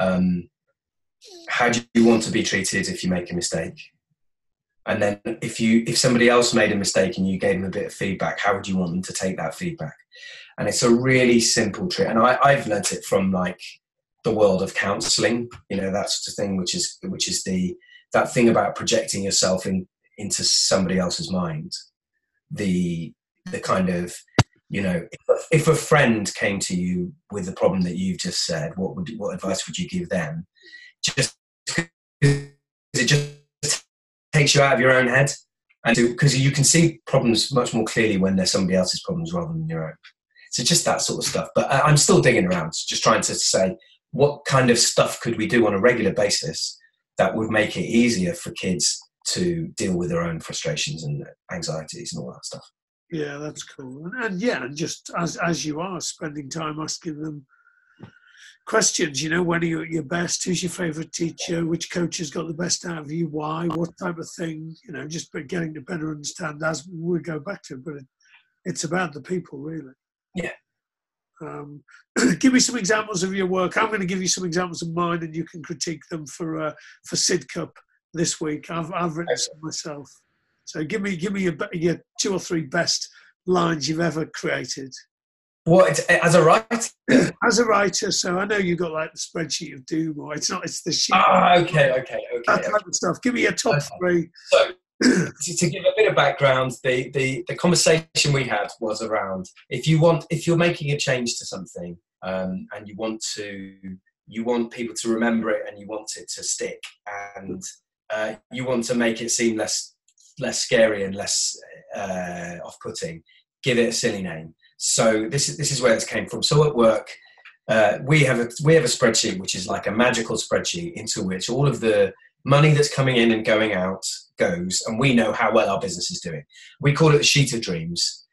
how do you want to be treated if you make a mistake? And then if somebody else made a mistake and you gave them a bit of feedback, how would you want them to take that feedback? And it's a really simple trick. And I've learnt it from like the world of counselling, that sort of thing, which is that thing about projecting yourself into somebody else's mind. The kind of, if a friend came to you with the problem that you've just said, what advice would you give them? It just takes you out of your own head, and because you can see problems much more clearly when they're somebody else's problems rather than your own. So just that sort of stuff. But I'm still digging around, just trying to say what kind of stuff could we do on a regular basis that would make it easier for kids to deal with their own frustrations and anxieties and all that stuff. Yeah, that's cool. And just as you are spending time asking them questions, when are you at your best? Who's your favourite teacher? Which coach has got the best out of you? Why? What type of thing? Just getting to better understand as we go back to it. But it's about the people, really. Yeah. Give me some examples of your work. I'm going to give you some examples of mine, and you can critique them for Sid Cup this week. I've written some myself. So give me your 2 or 3 best lines you've ever created. What, as a writer? As a writer, so I know you've got like the spreadsheet of doom, or it's not, it's the sheet. Okay. That type of stuff. Give me your top three. So, to give a bit of background, the conversation we had was around if you're making a change to something, and you want people to remember it, and you want it to stick, and you want to make it seem less scary and less off-putting, give it a silly name. So this is where this came from. So at work, we have a spreadsheet which is like a magical spreadsheet into which all of the money that's coming in and going out goes, and we know how well our business is doing. We call it the sheet of dreams.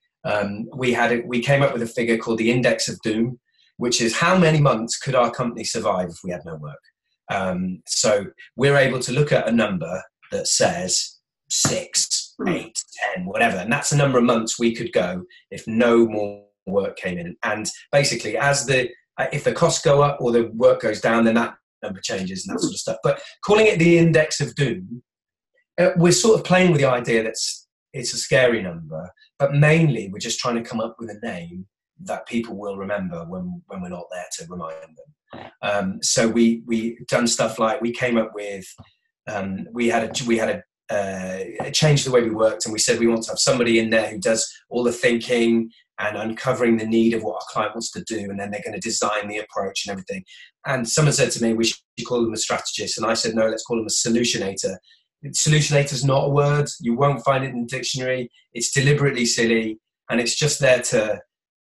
We came up with a figure called the index of doom, which is how many months could our company survive if we had no work. So we're able to look at a number that says 6, 8, 10, whatever, and that's the number of months we could go if no more work came in. And basically, if the costs go up or the work goes down, then that number changes and that sort of stuff. But calling it the index of doom, we're sort of playing with the idea that it's a scary number, but mainly we're just trying to come up with a name that people will remember when we're not there to remind them. So we done stuff like we came up with we had a change the way we worked, and we said we want to have somebody in there who does all the thinking and uncovering the need of what our client wants to do, and then they're going to design the approach and everything. And someone said to me, we should call them a strategist, and I said, no, let's call them a solutionator. Solutionator is not a word. You won't find it in the dictionary. It's deliberately silly, and it's just there to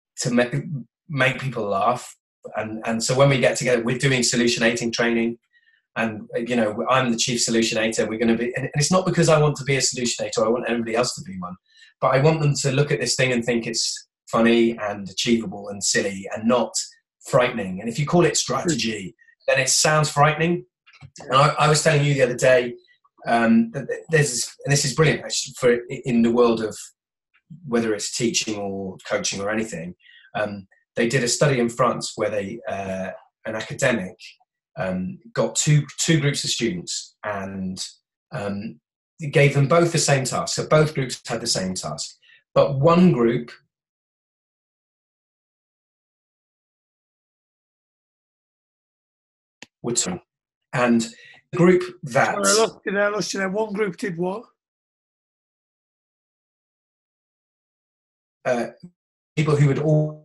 make people laugh. And so when we get together, we're doing solutionating training. And, I'm the chief solutionator. We're going to be, and it's not because I want to be a solutionator. I want everybody else to be one. But I want them to look at this thing and think it's funny and achievable and silly and not frightening. And if you call it strategy, then it sounds frightening. And I was telling you the other day, that this is brilliant actually, for in the world of whether it's teaching or coaching or anything. They did a study in France where an academic got two groups of students and gave them both the same task. So both groups had the same task, but one group would turn, and the group that I lost you there. One group did what? People who would all.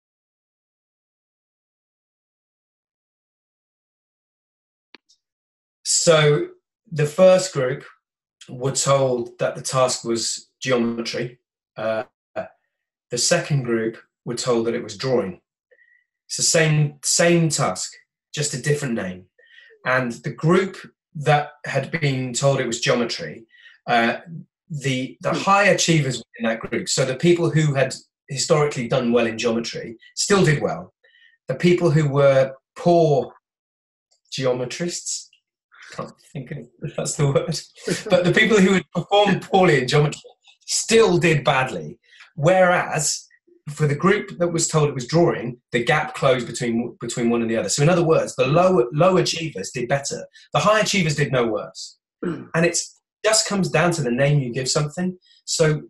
So the first group were told that the task was geometry. The second group were told that it was drawing. It's the same task, just a different name. And the group that had been told it was geometry, the high achievers in that group, so the people who had historically done well in geometry still did well. The people who were poor geometrists, can't think if that's the word, but the people who had performed poorly in geometry still did badly. Whereas for the group that was told it was drawing, the gap closed between one and the other. So in other words, the low achievers did better. The high achievers did no worse. And it just comes down to the name you give something. So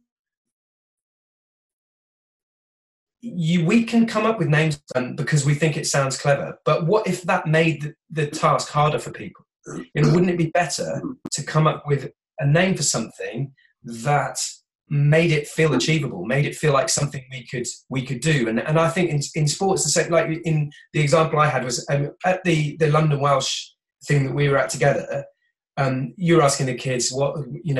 we can come up with names because we think it sounds clever. But what if that made the task harder for people? Wouldn't it be better to come up with a name for something that made it feel achievable, made it feel like something we could do? And I think in sports, the same, like in the example I had was at the London Welsh thing that we were at together. You were asking the kids what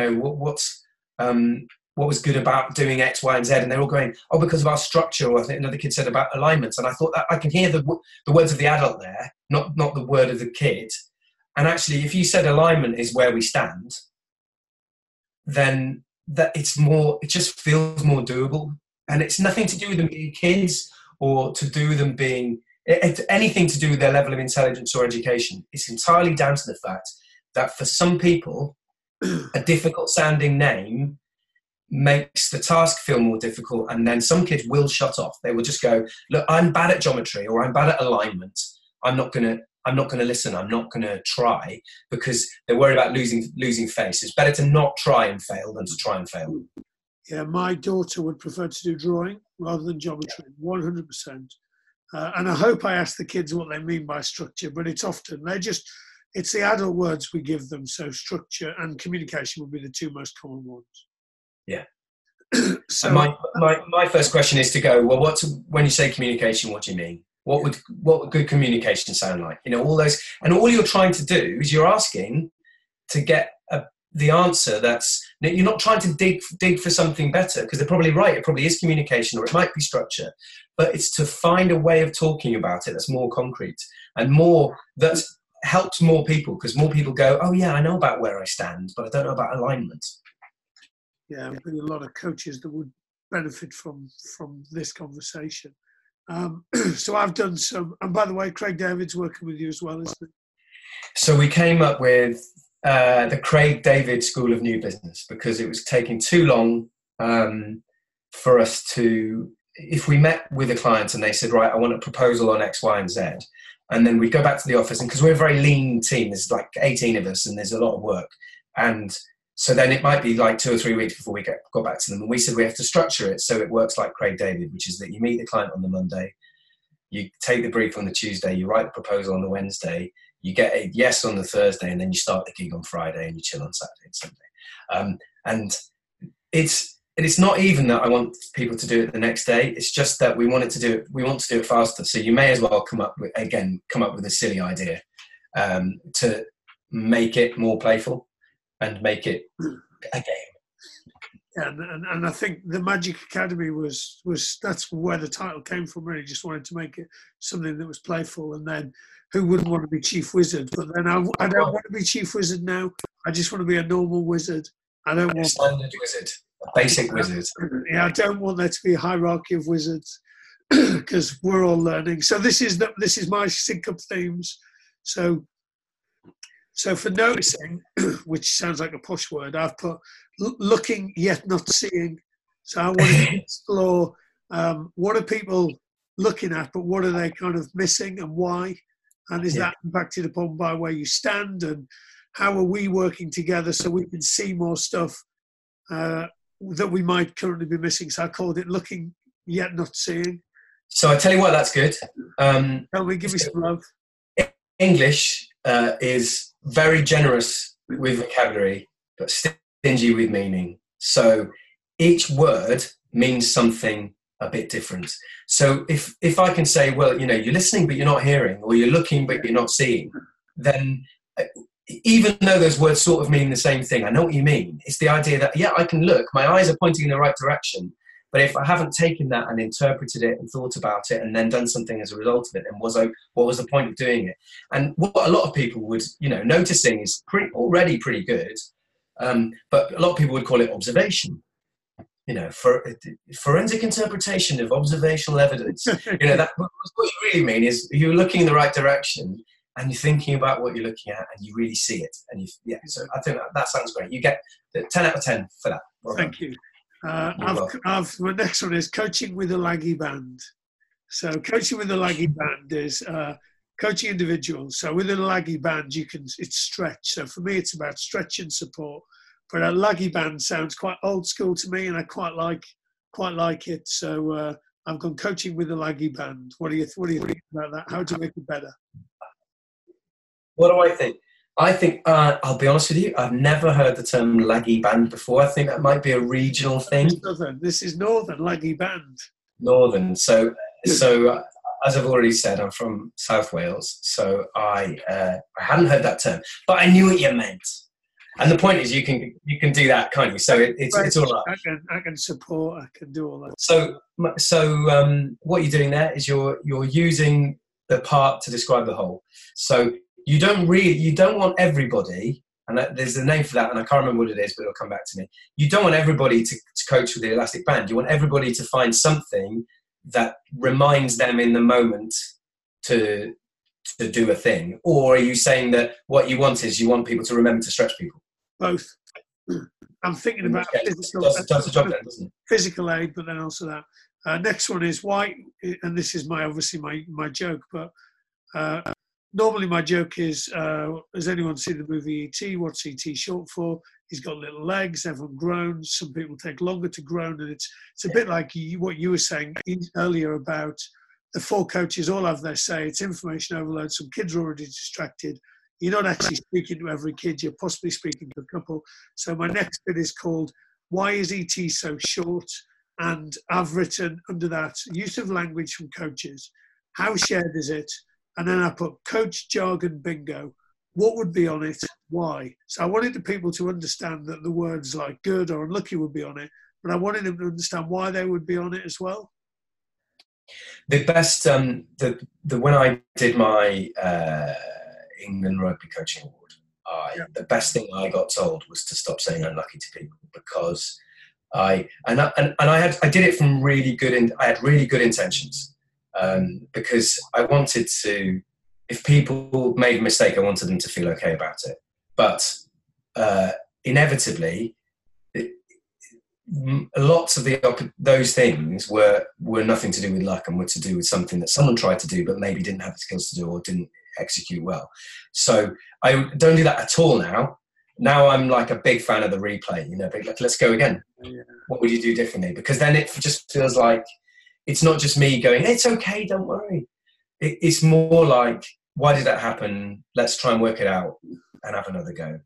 was good about doing X, Y, and Z, and they're all going, oh, because of our structure. Or I think another kid said about alignments, and I thought that I can hear the words of the adult there, not the word of the kid. And actually, if you said alignment is where we stand, then that it just feels more doable. And it's nothing to do with them being kids or to do with them being anything to do with their level of intelligence or education. It's entirely down to the fact that for some people, a difficult sounding name makes the task feel more difficult, and then some kids will shut off. They will just go, look, I'm bad at geometry or I'm bad at alignment. I'm not going to listen. I'm not going to try, because they're worried about losing face. It's better to not try and fail than to try and fail. Yeah, my daughter would prefer to do drawing. rather than geometry, 100%. And I hope I ask the kids what they mean by structure, but it's often, it's the adult words we give them. So structure and communication would be the two most common ones. Yeah. So my first question is to go, well, when you say communication, what do you mean? What would good communication sound like? All those, and all you're trying to do is you're asking to get the answer. You're not trying to dig for something better, because they're probably right. It probably is communication, or it might be structure, but it's to find a way of talking about it that's more concrete and more that helps more people, because more people go, oh yeah, I know about where I stand, but I don't know about alignment. Yeah, there's a lot of coaches that would benefit from this conversation. So I've done some, and by the way, Craig David's working with you as well, isn't he? So we came up with the Craig David School of New Business, because it was taking too long for us to, if we met with a client and they said, right, I want a proposal on X, Y, and Z, and then we go back to the office, and because we're a very lean team, there's like 18 of us and there's a lot of work, and so then it might be like 2 or 3 weeks before we got back to them. And we said we have to structure it so it works like Craig David, which is that you meet the client on the Monday, you take the brief on the Tuesday, you write the proposal on the Wednesday, you get a yes on the Thursday, and then you start the gig on Friday and you chill on Saturday and Sunday. And it's not even that I want people to do it the next day. It's just that we want to do it faster. So you may as well come up with a silly idea to make it more playful and make it a game. And I think the Magic Academy was that's where the title came from. Really, just wanted to make it something that was playful. And then, who wouldn't want to be Chief Wizard? But then I don't want to be Chief Wizard now. I just want to be a normal wizard. I don't want standard wizard, a basic wizard. Yeah, I don't want there to be a hierarchy of wizards, because we're all learning. So this is my sync up themes. So for noticing, which sounds like a posh word, I've put looking yet not seeing. So I want to explore what are people looking at, but what are they kind of missing and why? And is that impacted upon by where you stand? And how are we working together so we can see more stuff that we might currently be missing? So I called it looking yet not seeing. So I tell you what, that's good. Tell me, give me some love. English is very generous with vocabulary, but stingy with meaning. So each word means something a bit different. So if I can say, well, you're listening but you're not hearing, or you're looking but you're not seeing, then even though those words sort of mean the same thing, I know what you mean. It's the idea that, yeah, I can look, my eyes are pointing in the right direction, but if I haven't taken that and interpreted it and thought about it and then done something as a result of it, then what was the point of doing it? And what a lot of people would, noticing is already pretty good, but a lot of people would call it observation. For forensic interpretation of observational evidence. That what you really mean is you're looking in the right direction and you're thinking about what you're looking at and you really see it. And so I think that sounds great. You get the 10 out of 10 for that. Well Thank you. My next one is coaching with a laggy band. So coaching with a laggy band is coaching individuals. So within a laggy band, it's stretch. So for me, it's about stretch and support. But a laggy band sounds quite old school to me, and I quite like it. So I've gone coaching with a laggy band. What do you think about that? How to make it better? What do I think? I think, I'll be honest with you, I've never heard the term laggy band before. I think that might be a regional thing. This is Northern, laggy band. Northern. So as I've already said, I'm from South Wales, so I hadn't heard that term, but I knew what you meant. And the point is, you can do that, can't you? So it's all right. I can support. I can do all that. So what you're doing there is you're using the part to describe the whole. So you don't want everybody, and there's a name for that, and I can't remember what it is, but it'll come back to me. You don't want everybody to coach with the elastic band. You want everybody to find something that reminds them in the moment to do a thing. Or are you saying that what you want is you want people to remember to stretch people? Both. I'm thinking about physical, does the job then, doesn't it? Physical aid, but then also that. Next one is why, and this is obviously my joke, but normally my joke is, has anyone seen the movie E.T.? What's E.T. short for? he's got little legs, everyone groans, some people take longer to groan, and it's a bit like what you were saying earlier about the 4 coaches all have their say. It's information overload, some kids are already distracted. You're not actually speaking to every kid, you're possibly speaking to a couple. So my next bit is called, Why is ET so short? And I've written under that, use of language from coaches. How shared is it? And then I put coach jargon bingo. What would be on it? Why? So I wanted the people to understand that the words like good or unlucky would be on it, but I wanted them to understand why they would be on it as well. The best, when I did my England Rugby Coaching Award, the best thing I got told was to stop saying unlucky to people, because I did it from really good, I had really good intentions, because I wanted to, if people made a mistake, I wanted them to feel okay about it. But inevitably, lots of those things were nothing to do with luck and were to do with something that someone tried to do but maybe didn't have the skills to do or didn't execute well. So I don't do that at all now. Now I'm like a big fan of the replay, like, let's go again. Yeah. What would you do differently? Because then it just feels like it's not just me going, it's okay, don't worry. It's more like, why did that happen? Let's try and work it out and have another go.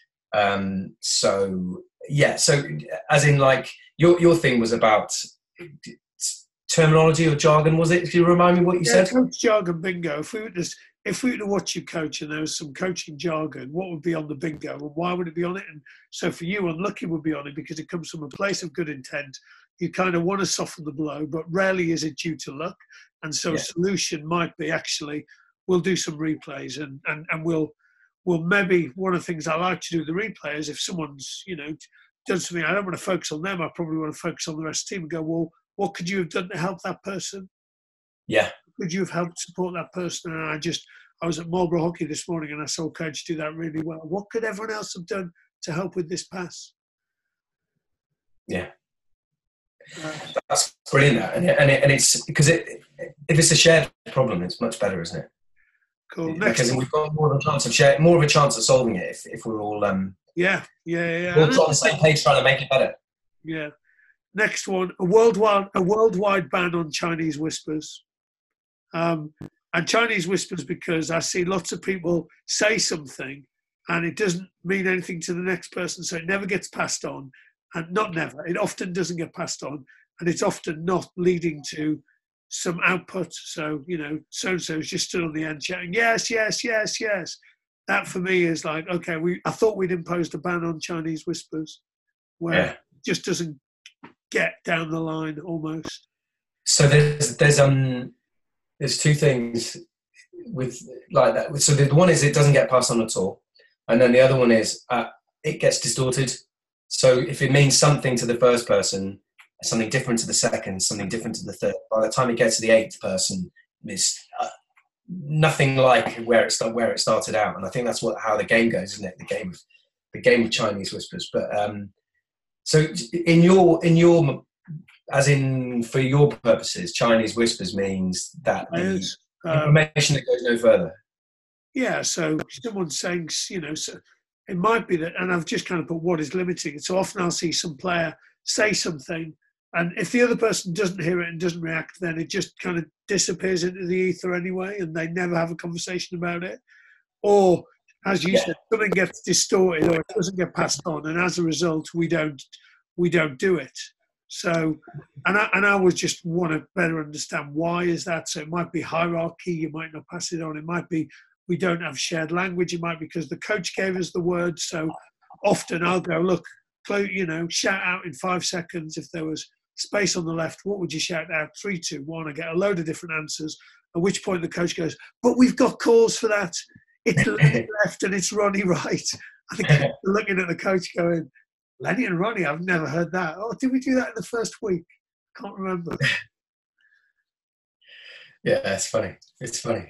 So as in, like, your thing was about terminology or jargon, was it? If you remind me what you said? Coach jargon bingo. If we were to watch you coach and there was some coaching jargon, what would be on the bingo and why would it be on it? And so for you, unlucky would be on it because it comes from a place of good intent. You kind of want to soften the blow, but rarely is it due to luck. And so a solution might be, actually, we'll do some replays and we'll maybe, one of the things I like to do with the replay is, if someone's, done something, I don't want to focus on them. I probably want to focus on the rest of the team and go, well, what could you have done to help that person? Yeah. Could you have helped support that person? And I was at Marlborough Hockey this morning and I saw coach do that really well. What could everyone else have done to help with this pass? Yeah. That's brilliant. And it's because if it's a shared problem, it's much better, isn't it? Cool. Because we've got more of a chance of solving it if we're all all on the same page trying to make it better. Yeah. Next one, a worldwide ban on Chinese whispers. And Chinese whispers, because I see lots of people say something and it doesn't mean anything to the next person, so it never gets passed on. And not never, it often doesn't get passed on, and it's often not leading to some output. So, so-and-so is just stood on the end shouting, yes, yes, yes, yes. That for me is like, okay, I thought we'd imposed a ban on Chinese whispers, where it just doesn't get down the line almost. So there's two things with like that. So the one is it doesn't get passed on at all, and then the other one is it gets distorted. So if it means something to the first person, something different to the second, something different to the third, by the time it gets to the eighth person, it's nothing like where it started out. And I think that's how the game goes, isn't it? The game of Chinese whispers. But so in your as in for your purposes, Chinese whispers means that the information that goes no further. Yeah. So someone's saying, so it might be that, and I've just kind of put what is limiting it. So often I'll see some player say something, and if the other person doesn't hear it and doesn't react, then it just kind of disappears into the ether anyway, and they never have a conversation about it. Or, as you said, something gets distorted or it doesn't get passed on, and as a result, we don't do it. So, and I would just want to better understand why is that. So it might be hierarchy, you might not pass it on. It might be we don't have shared language. It might be because the coach gave us the word. So often I'll go, look, shout out in 5 seconds. If there was space on the left, what would you shout out? 3, 2, 1. I get a load of different answers, at which point the coach goes, but we've got calls for that. It's Lenny left and it's Ronnie right. I think looking at the coach going, Lenny and Ronnie, I've never heard that. Oh, did we do that in the first week? Can't remember. Yeah, it's funny. It's funny.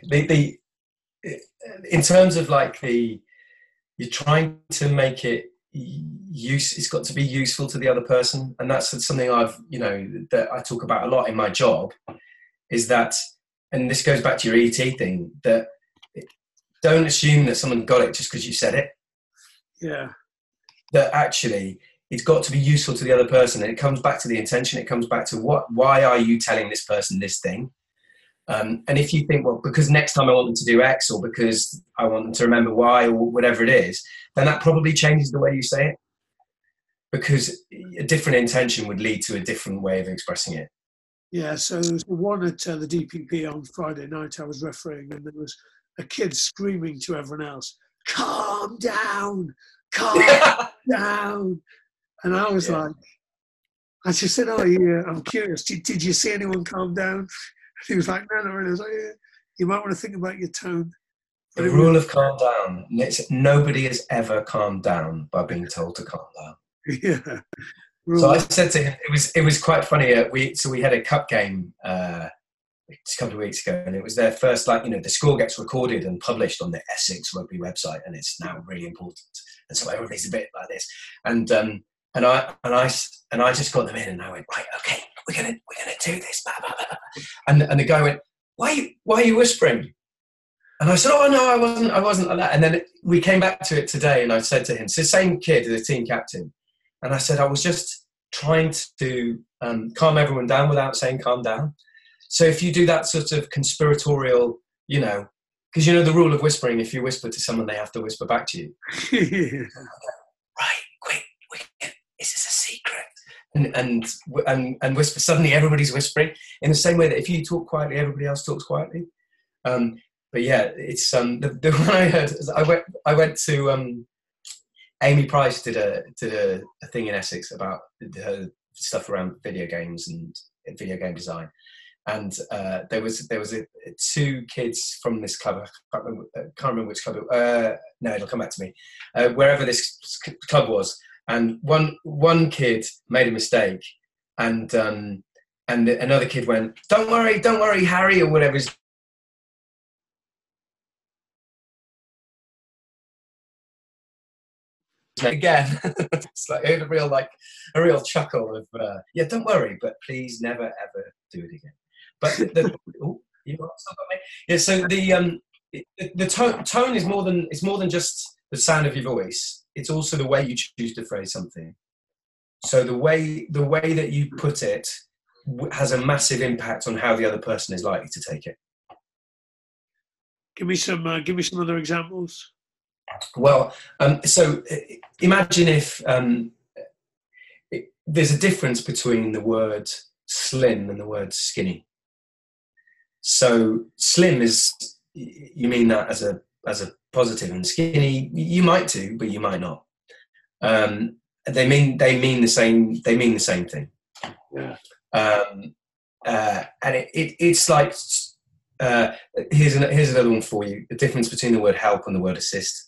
In terms of like you're trying to make it it's got to be useful to the other person, and that's something that I talk about a lot in my job, is that, and this goes back to your ET thing, that don't assume that someone got it just because you said it. Yeah. that actually it's got to be useful to the other person. And it comes back to the intention. It comes back to why are you telling this person this thing? And if you think, well, because next time I want them to do X, or because I want them to remember Y, or whatever it is, then that probably changes the way you say it. Because a different intention would lead to a different way of expressing it. Yeah, so there was one at the DPP on Friday night I was refereeing, and there was a kid screaming to everyone else, calm down, calm down. And I was like, I just said, oh, yeah, I'm curious. Did you see anyone calm down? And he was like, no, not really. I was like, yeah, you might want to think about your tone. The rule of calm down. Nobody has ever calmed down by being told to calm down. Yeah. So I said to him, it was quite funny. We had a cup game a couple of weeks ago, and it was their first, the score gets recorded and published on the Essex Rugby website, and it's now really important. And so everybody's a bit like this, and I just got them in, and I went, right, okay, we're gonna do this, blah, blah, blah. And the guy went, why are you whispering? And I said, oh no, I wasn't like that. And then we came back to it today, and I said to him, it's the same kid, the team captain. And I said, I was just trying to calm everyone down without saying calm down. So if you do that sort of conspiratorial, because the rule of whispering, if you whisper to someone, they have to whisper back to you. Yeah. Right, quick, is this a secret? And whisper, suddenly everybody's whispering in the same way that if you talk quietly, everybody else talks quietly. But yeah, it's the one I heard, I went to, Amy Price did a thing in Essex about her stuff around video games and video game design, and there was two kids from this club. I can't remember which club. No, it'll come back to me. Wherever this club was, and one kid made a mistake, and another kid went, "Don't worry, Harry," or whatever his again. It's like a real chuckle of yeah, don't worry, but please never ever do it again. But you still got me. Yeah, so the tone is more than just the sound of your voice. It's also the way you choose to phrase something. So the way that you put it has a massive impact on how the other person is likely to take it. Give me some other examples. Well, so imagine if there's a difference between the word slim and the word skinny. So slim is, you mean that as a positive, and skinny you might do, but you might not. They mean the same thing. Yeah. And it's like here's another one for you. The difference between the word help and the word assist.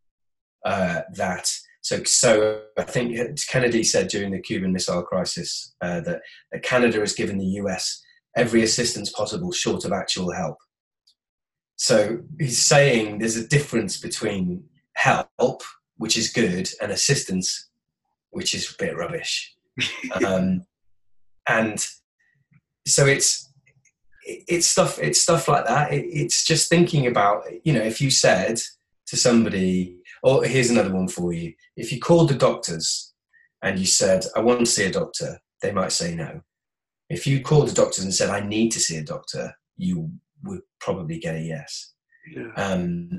So I think Kennedy said during the Cuban Missile Crisis that Canada has given the US every assistance possible short of actual help. So he's saying there's a difference between help, which is good, and assistance, which is a bit rubbish. And so it's stuff like that. It's just thinking about, if you said to somebody, or here's another one for you. If you called the doctors and you said, I want to see a doctor, they might say no. If you called the doctors and said, I need to see a doctor, you would probably get a yes. Yeah. And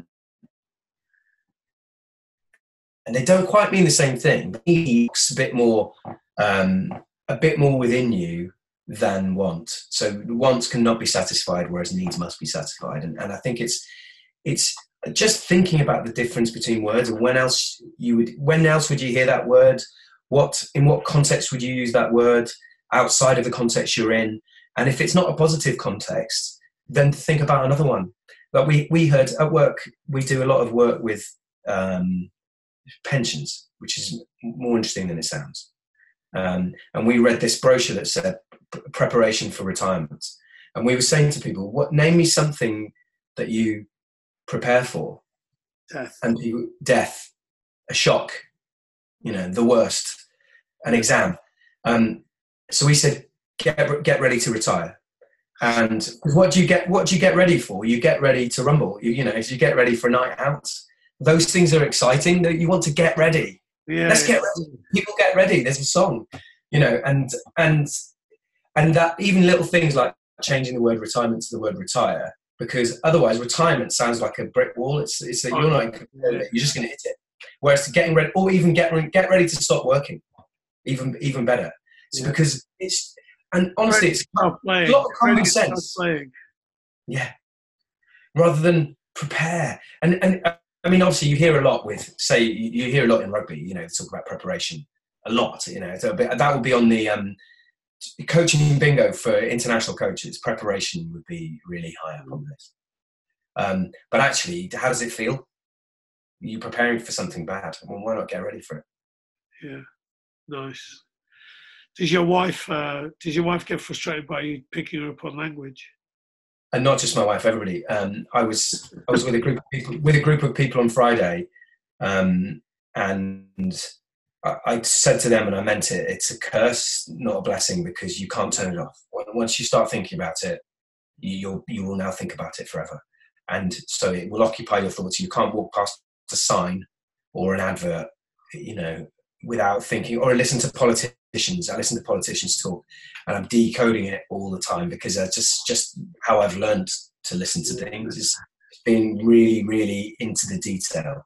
they don't quite mean the same thing. It's a bit more within you than want. So wants cannot be satisfied, whereas needs must be satisfied. And I think it's just thinking about the difference between words, and when else would you hear that word? In what context would you use that word outside of the context you're in? And if it's not a positive context, then think about another one. But we heard at work, we do a lot of work with pensions, which is more interesting than it sounds. And we read this brochure that said preparation for retirement. And we were saying to people, name me something that you prepare for. Death. And death, a shock, the worst, an exam. So we said, get ready to retire. And what do you get ready for? You get ready to rumble. You get ready for a night out. Those things are exciting. That you want to get ready. Yeah. Let's get ready. People get ready. There's a song, you know, and that even little things like changing the word retirement to the word retire, because otherwise retirement sounds like a brick wall. It's that you're not, you're just going to hit it. Whereas getting ready, or even get ready to stop working, even better. It's because it's, and honestly, it's a lot of common sense. Yeah. Rather than prepare. And I mean, obviously you hear a lot with, say, you hear a lot in rugby, you know, talk about preparation a lot, you know, so that would be on the coaching bingo for international coaches. Preparation would be really high up on the list. But actually, how does it feel? You're preparing for something bad. Well, why not get ready for it? Yeah, nice. Does your wife get frustrated by you picking her up on language? And not just my wife, everybody. I was with a group of people on Friday, and I said to them, and I meant it, it's a curse, not a blessing, because you can't turn it off. Once you start thinking about it, you will now think about it forever. And so it will occupy your thoughts. You can't walk past a sign or an advert, you know, without thinking, or listen to politicians. I listen to politicians talk, and I'm decoding it all the time, because that's just how I've learned to listen to things, is being really, really into the detail.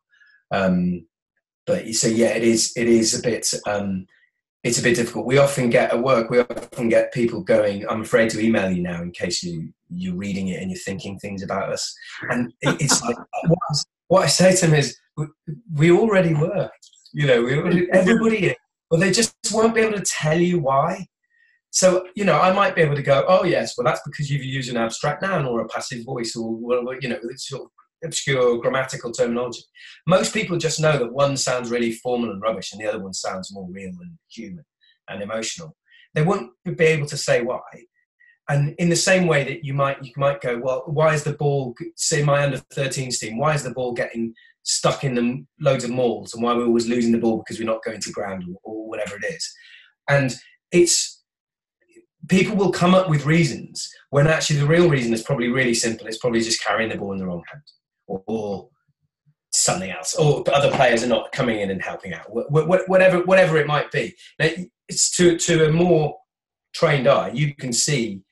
But so yeah, it is a bit. It's a bit difficult. We often get at work, people going, I'm afraid to email you now in case you're reading it and you're thinking things about us. And it's like, what I say to them is, we already were, you know, everybody, but they just won't be able to tell you why. So, you know, I might be able to go, oh yes, well that's because you've used an abstract noun or a passive voice, or, you know, it's sort of obscure grammatical terminology. Most people just know that one sounds really formal and rubbish and the other one sounds more real and human and emotional. They won't be able to say why. And in the same way that you might go, well, why is the ball, say my under 13s team, why is the ball getting stuck in the loads of malls, and why we're always losing the ball because we're not going to ground, or whatever it is. And it's, people will come up with reasons when actually the real reason is probably really simple. It's probably just carrying the ball in the wrong hand, or something else, or other players are not coming in and helping out, whatever it might be. Now, it's to a more trained eye, you can see,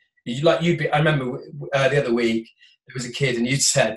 I remember the other week there was a kid and you'd said,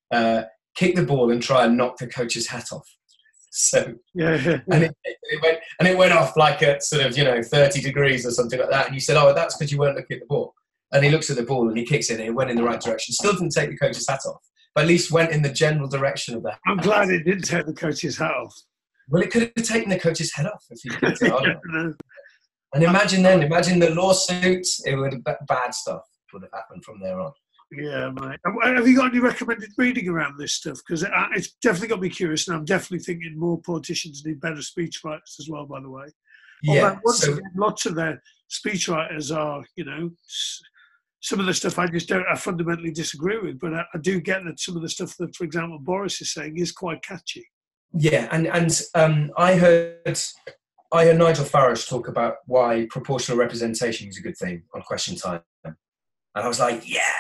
kick the ball and try and knock the coach's hat off. So yeah. And it went off like at sort of, you know, 30 degrees or something like that, and you said, oh, that's because you weren't looking at the ball. And he looks at the ball and he kicks it and it went in the right direction. Still didn't take the coach's hat off, but at least went in the general direction of that. I'm glad it didn't take the coach's hat off. Well, it could have taken the coach's head off if he kicked it hard enough. And imagine the lawsuits, it would have, bad stuff would have happened from there on. Yeah, mate. Have you got any recommended reading around this stuff? Because it's definitely got me curious, and I'm definitely thinking more politicians need better speechwriters as well, by the way. Yeah. Again, lots of their speechwriters are, you know, some of the stuff I fundamentally disagree with, but I do get that some of the stuff that, for example, Boris is saying is quite catchy. Yeah, and I heard Nigel Farage talk about why proportional representation is a good thing on Question Time. And I was like, yeah,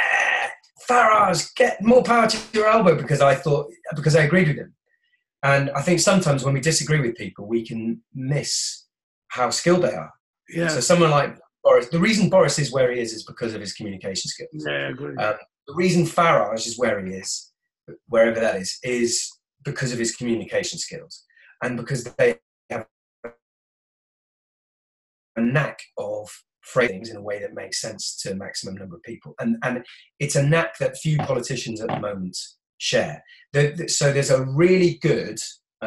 Farage, get more power to your elbow, because I agreed with him. And I think sometimes when we disagree with people, we can miss how skilled they are. Yeah. So someone like Boris, the reason Boris is where he is because of his communication skills. Yeah, I agree. The reason Farage is where he is, wherever that is because of his communication skills, and because they have a knack of phrasing things in a way that makes sense to a maximum number of people. And it's a knack that few politicians at the moment share. So there's a really good,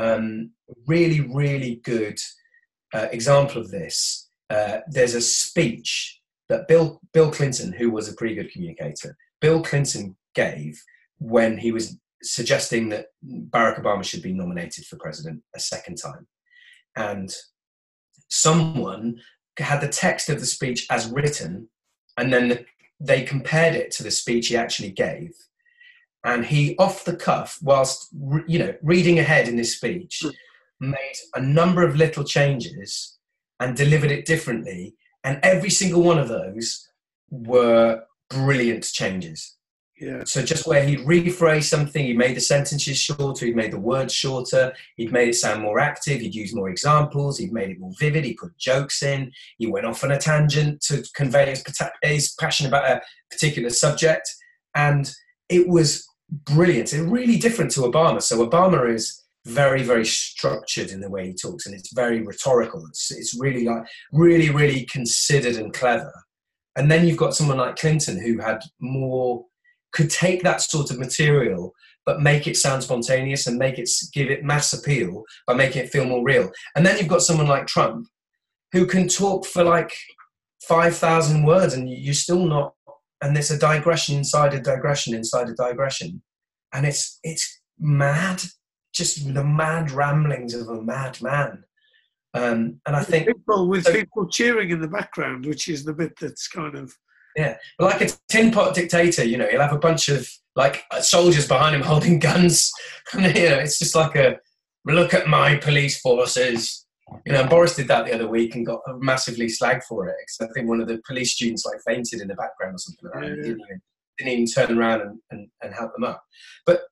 really good example of this. There's a speech that Bill Clinton, who was a pretty good communicator, Bill Clinton gave when he was suggesting that Barack Obama should be nominated for president a second time. And someone had the text of the speech as written, and then they compared it to the speech he actually gave. And he, off the cuff, whilst reading ahead in his speech, made a number of little changes and delivered it differently. And every single one of those were brilliant changes. Yeah. So just where he'd rephrase something, he made the sentences shorter, he'd made the words shorter, he'd made it sound more active, he'd use more examples, he'd made it more vivid, he put jokes in, he went off on a tangent to convey his passion about a particular subject. And it was brilliant. It's really different to Obama. So Obama is very, very structured in the way he talks, and it's very rhetorical. It's really like really considered and clever. And then you've got someone like Clinton who had more, could take that sort of material but make it sound spontaneous and give it mass appeal by making it feel more real. And then you've got someone like Trump who can talk for like 5,000 words and you're still not, and there's a digression inside a digression inside a digression. And it's mad, just the mad ramblings of a madman. And I think people cheering in the background, which is the bit that's kind of, yeah, like a tin pot dictator, you know, he'll have a bunch of like soldiers behind him holding guns. And, you know, it's just like look at my police forces. You know, Boris did that the other week and got massively slagged for it. Because I think one of the police students like fainted in the background or something like that. Yeah. And didn't even turn around and help them up. But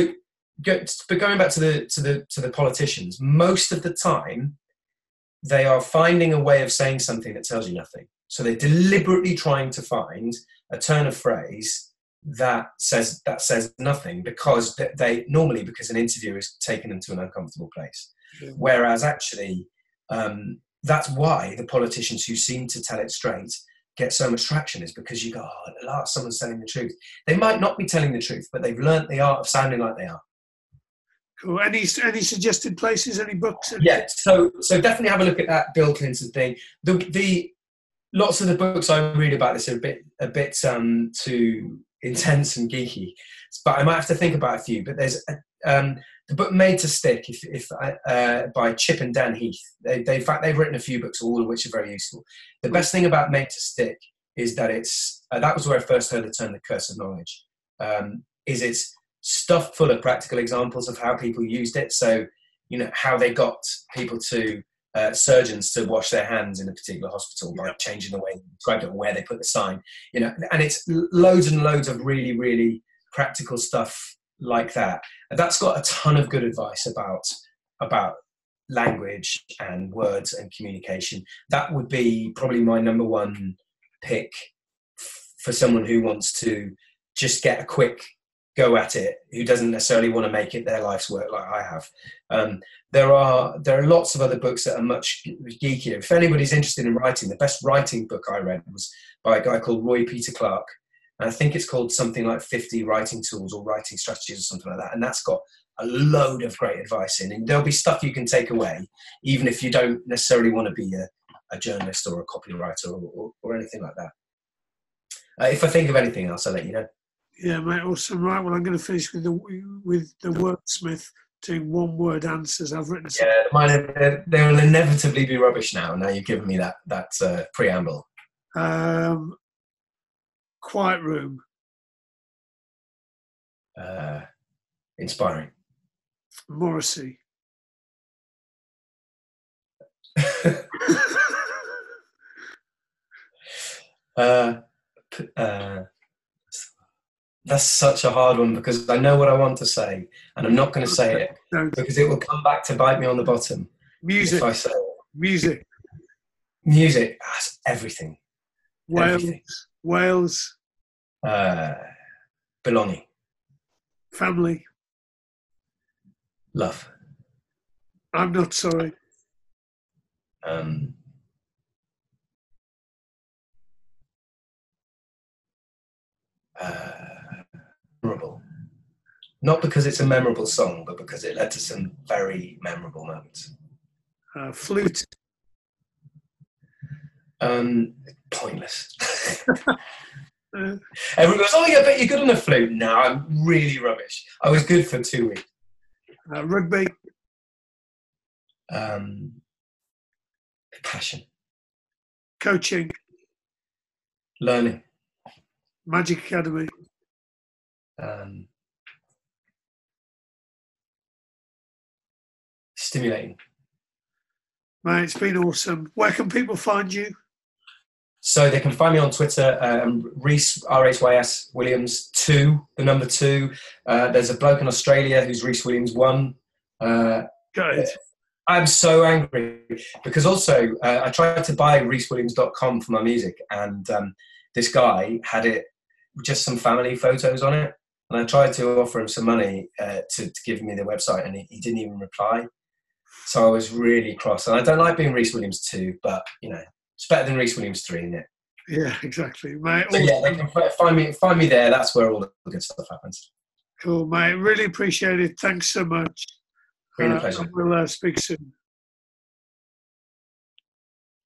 going back to the politicians, most of the time they are finding a way of saying something that tells you nothing. So they're deliberately trying to find a turn of phrase that says nothing because because an interviewer is taking them to an uncomfortable place. Yeah. Whereas actually, that's why the politicians who seem to tell it straight get so much traction, is because you go, oh, at last someone's telling the truth. They might not be telling the truth, but they've learnt the art of sounding like they are. Cool. Any suggested places? Any books? Yeah. So definitely have a look at that Bill Clinton thing. The lots of the books I read about this are a bit too intense and geeky, but I might have to think about a few. But there's the book Made to Stick, by Chip and Dan Heath. In fact, they've written a few books, all of which are very useful. The best thing about Made to Stick is that it's that was where I first heard the term the curse of knowledge. Is it's stuffed full of practical examples of how people used it. So, you know, how they got people to surgeons to wash their hands in a particular hospital by changing the way they described it, or where they put the sign, you know, and it's loads and loads of really, really practical stuff like that. And that's got a ton of good advice about language and words and communication. That would be probably my number one pick for someone who wants to just get a quick go at it, who doesn't necessarily want to make it their life's work like I have. There are lots of other books that are much geekier. If anybody's interested in writing, the best writing book I read was by a guy called Roy Peter Clark. And I think it's called something like 50 Writing Tools or Writing Strategies or something like that. And that's got a load of great advice in. And there'll be stuff you can take away, even if you don't necessarily want to be a journalist or a copywriter or anything like that. If I think of anything else, I'll let you know. Yeah, mate, awesome. Right, well, I'm going to finish with the wordsmith doing one-word answers. I've written some. Yeah, they will inevitably be rubbish now. Now you've given me that preamble. Quiet room. Inspiring. Morrissey. That's such a hard one because I know what I want to say and I'm not going to say it because it will come back to bite me on the bottom. Music. If I say it. Music. That's everything. Wales. Everything. Wales. Belonging. Family. Love. I'm not sorry. Memorable. Not because it's a memorable song, but because it led to some very memorable moments. Flute. Pointless. Everyone goes, oh yeah, I bet you're good on a flute. No, I'm really rubbish. I was good for 2 weeks. Rugby. Passion. Coaching. Learning. Magic Academy. Stimulating. Mate, it's been awesome. Where can people find you? So they can find me on Twitter, Rhys, R-H-Y-S Williams 2, the number 2. There's a bloke in Australia who's Rhys Williams 1. Good. I'm so angry because also I tried to buy rhyswilliams.com for my music, and this guy had it just some family photos on it, and I tried to offer him some money to give me the website, and he didn't even reply. So I was really cross, and I don't like being Rhys Williams 2, but you know, it's better than Rhys Williams 3, isn't it? Yeah, exactly, mate. So yeah, they can find me there. That's where all the good stuff happens. Cool, mate. Really appreciate it. Thanks so much. Been a pleasure. We'll speak soon.